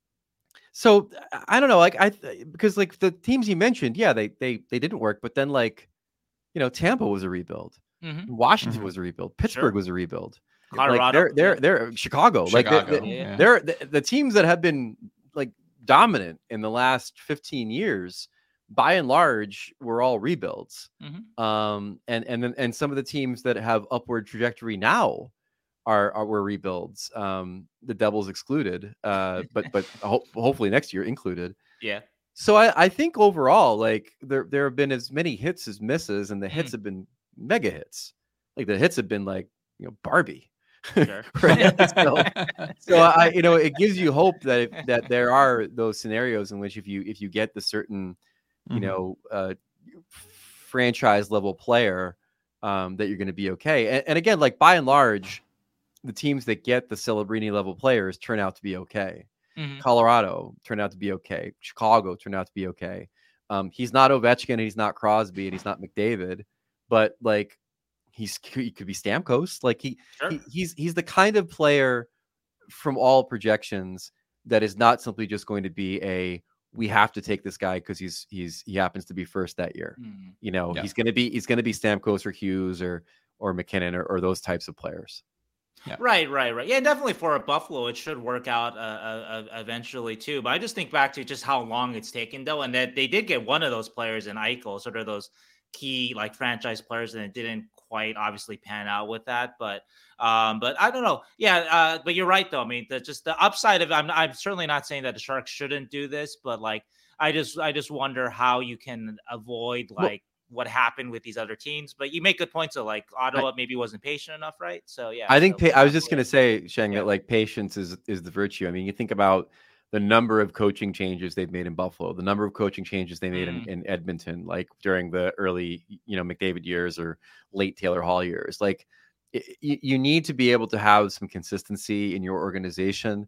so I don't know, like because like the teams you mentioned, yeah, they didn't work, but then like Tampa was a rebuild, Mhm. Washington Mhm. was a rebuild, Pittsburgh Sure. was a rebuild, like Colorado. Yeah. they're Chicago, like Chicago, Yeah. yeah. they're the teams that have been like dominant in the last 15 years, by and large, were all rebuilds. Mhm. And some of the teams that have upward trajectory now were rebuilds. The Devils excluded, but hopefully next year included. Yeah. So I think overall, like there have been as many hits as misses, and the hits Mm. have been mega hits. Like the hits have been like Barbie, Sure. right? So it gives you hope that there are those scenarios in which if you get the certain you Mhm. know franchise level player, that you're going to be okay. And again, like by and large, the teams that get the Celebrini level players turn out to be okay. Mhm. Colorado turned out to be okay. Chicago turned out to be okay. He's not Ovechkin, he's not Crosby, and he's not McDavid, but like he could be Stamkos. Like Sure. he's the kind of player from all projections that is not simply just going to be we have to take this guy because he happens to be first that year. Mm. Yeah. He's gonna be Stamkos or Hughes or McKinnon or those types of players. Yeah. Right, right, right. Yeah, definitely for a Buffalo, it should work out eventually too. But I just think back to just how long it's taken though, and that they did get one of those players in Eichel, sort of those key like franchise players, and it didn't quite obviously pan out with that. But I don't know. Yeah, but you're right though. I mean, just the upside of I'm certainly not saying that the Sharks shouldn't do this, but like I just wonder how you can avoid Well, like what happened with these other teams. But you make good points. So like I, Ottawa maybe wasn't patient enough, right? So yeah. I think So for I was just Buffalo, going to say, Sheng, yeah. that like patience is the virtue. I mean, you think about the number of coaching changes they've made in Buffalo, the number of coaching changes they made Mm, in Edmonton, like during the early, McDavid years or late Taylor Hall years. Like you need to be able to have some consistency in your organization.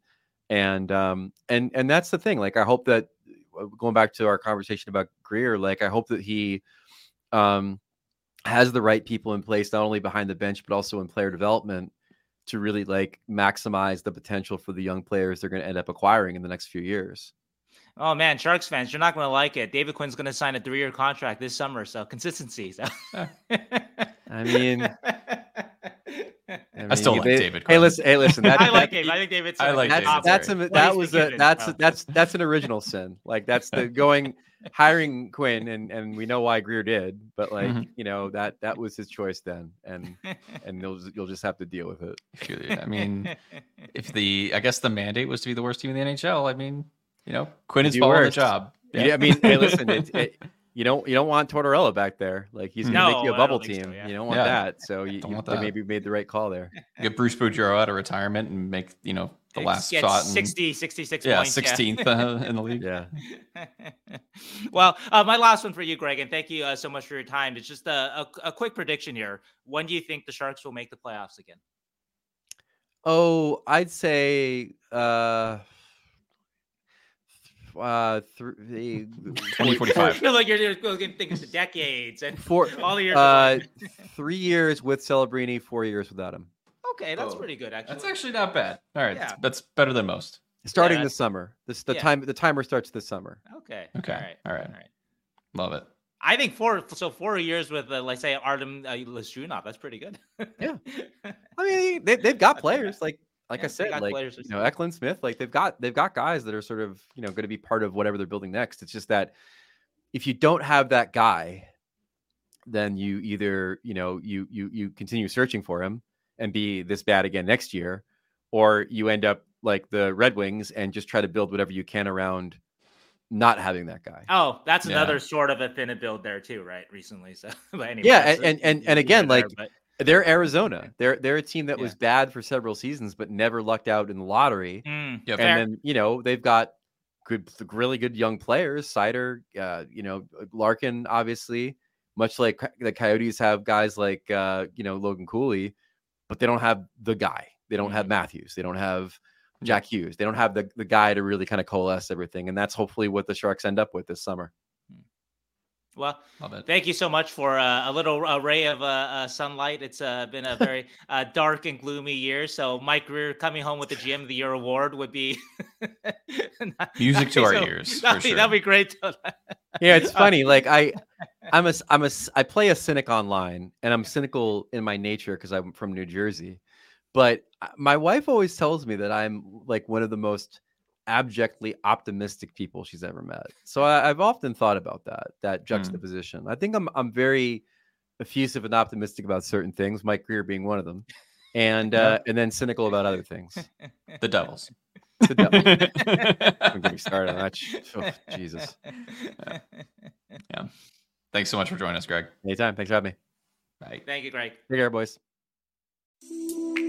And that's the thing. Like, I hope that going back to our conversation about Greer, like I hope that he, um, has the right people in place, not only behind the bench, but also in player development to really like maximize the potential for the young players they're going to end up acquiring in the next few years. Oh man, Sharks fans, you're not going to like it. David Quinn's going to sign a 3-year contract this summer, so consistency. So. I mean, I still like David Quinn. Hey, listen. I like David. I think David's. I like David. That's an original sin. Like that's the hiring Quinn, and we know why Greer did, but like that was his choice then, and you'll just have to deal with it. I mean, I guess the mandate was to be the worst team in the NHL. I mean, Quinn is following the job. Yeah. I mean, hey, listen, you don't want Tortorella back there. Like he's gonna make you a bubble team. So, yeah. You don't want that. So you maybe made the right call there. Get Bruce Boudreau out of retirement and make the last spot 66 points. 16th in the league. Yeah. Well, my last one for you, Greg, and thank you so much for your time. It's just a quick prediction here. When do you think the Sharks will make the playoffs again? Oh, I'd say 2045. I feel like you're going to think of decades and all the years. 3 years with Celebrini, 4 years without him. Okay, that's pretty good. Actually, that's actually not bad. All right, that's better than most. Starting this summer. The timer starts this summer. Okay. All right. Love it. I think 4 years with like say Artem Leschunov. That's pretty good. Yeah. I mean, they've got players like I said, like Eklund Smith, like they've got guys that are sort of going to be part of whatever they're building next. It's just that if you don't have that guy, then you either you continue searching for him and be this bad again next year, or you end up like the Red Wings and just try to build whatever you can around not having that guy. Oh, that's another sort of a thin build there too, right? Recently, so but anyway, and again, like. They're Arizona. They're a team that was bad for several seasons, but never lucked out in the lottery. And then they've got really good young players. Seider, Larkin, obviously. Much like the Coyotes have guys like Logan Cooley, but they don't have the guy. They don't have Matthews. They don't have Jack Hughes. They don't have the guy to really kind of coalesce everything. And that's hopefully what the Sharks end up with this summer. Well, thank you so much for a little ray of sunlight. It's been a very dark and gloomy year. So Mike Grier coming home with the GM of the Year award would be music to our ears. That'd be great. Yeah, it's funny. Like I play a cynic online, and I'm cynical in my nature because I'm from New Jersey. But my wife always tells me that I'm like one of the most abjectly optimistic people she's ever met. So I've often thought about that juxtaposition. I think I'm very effusive and optimistic about certain things, Mike Grier being one of them, and then cynical about other things. The Devils. Don't get me started on that. Oh, Jesus. Yeah. Thanks so much for joining us, Greg. Anytime. Thanks for having me. Bye. Thank you, Greg. Take care, boys.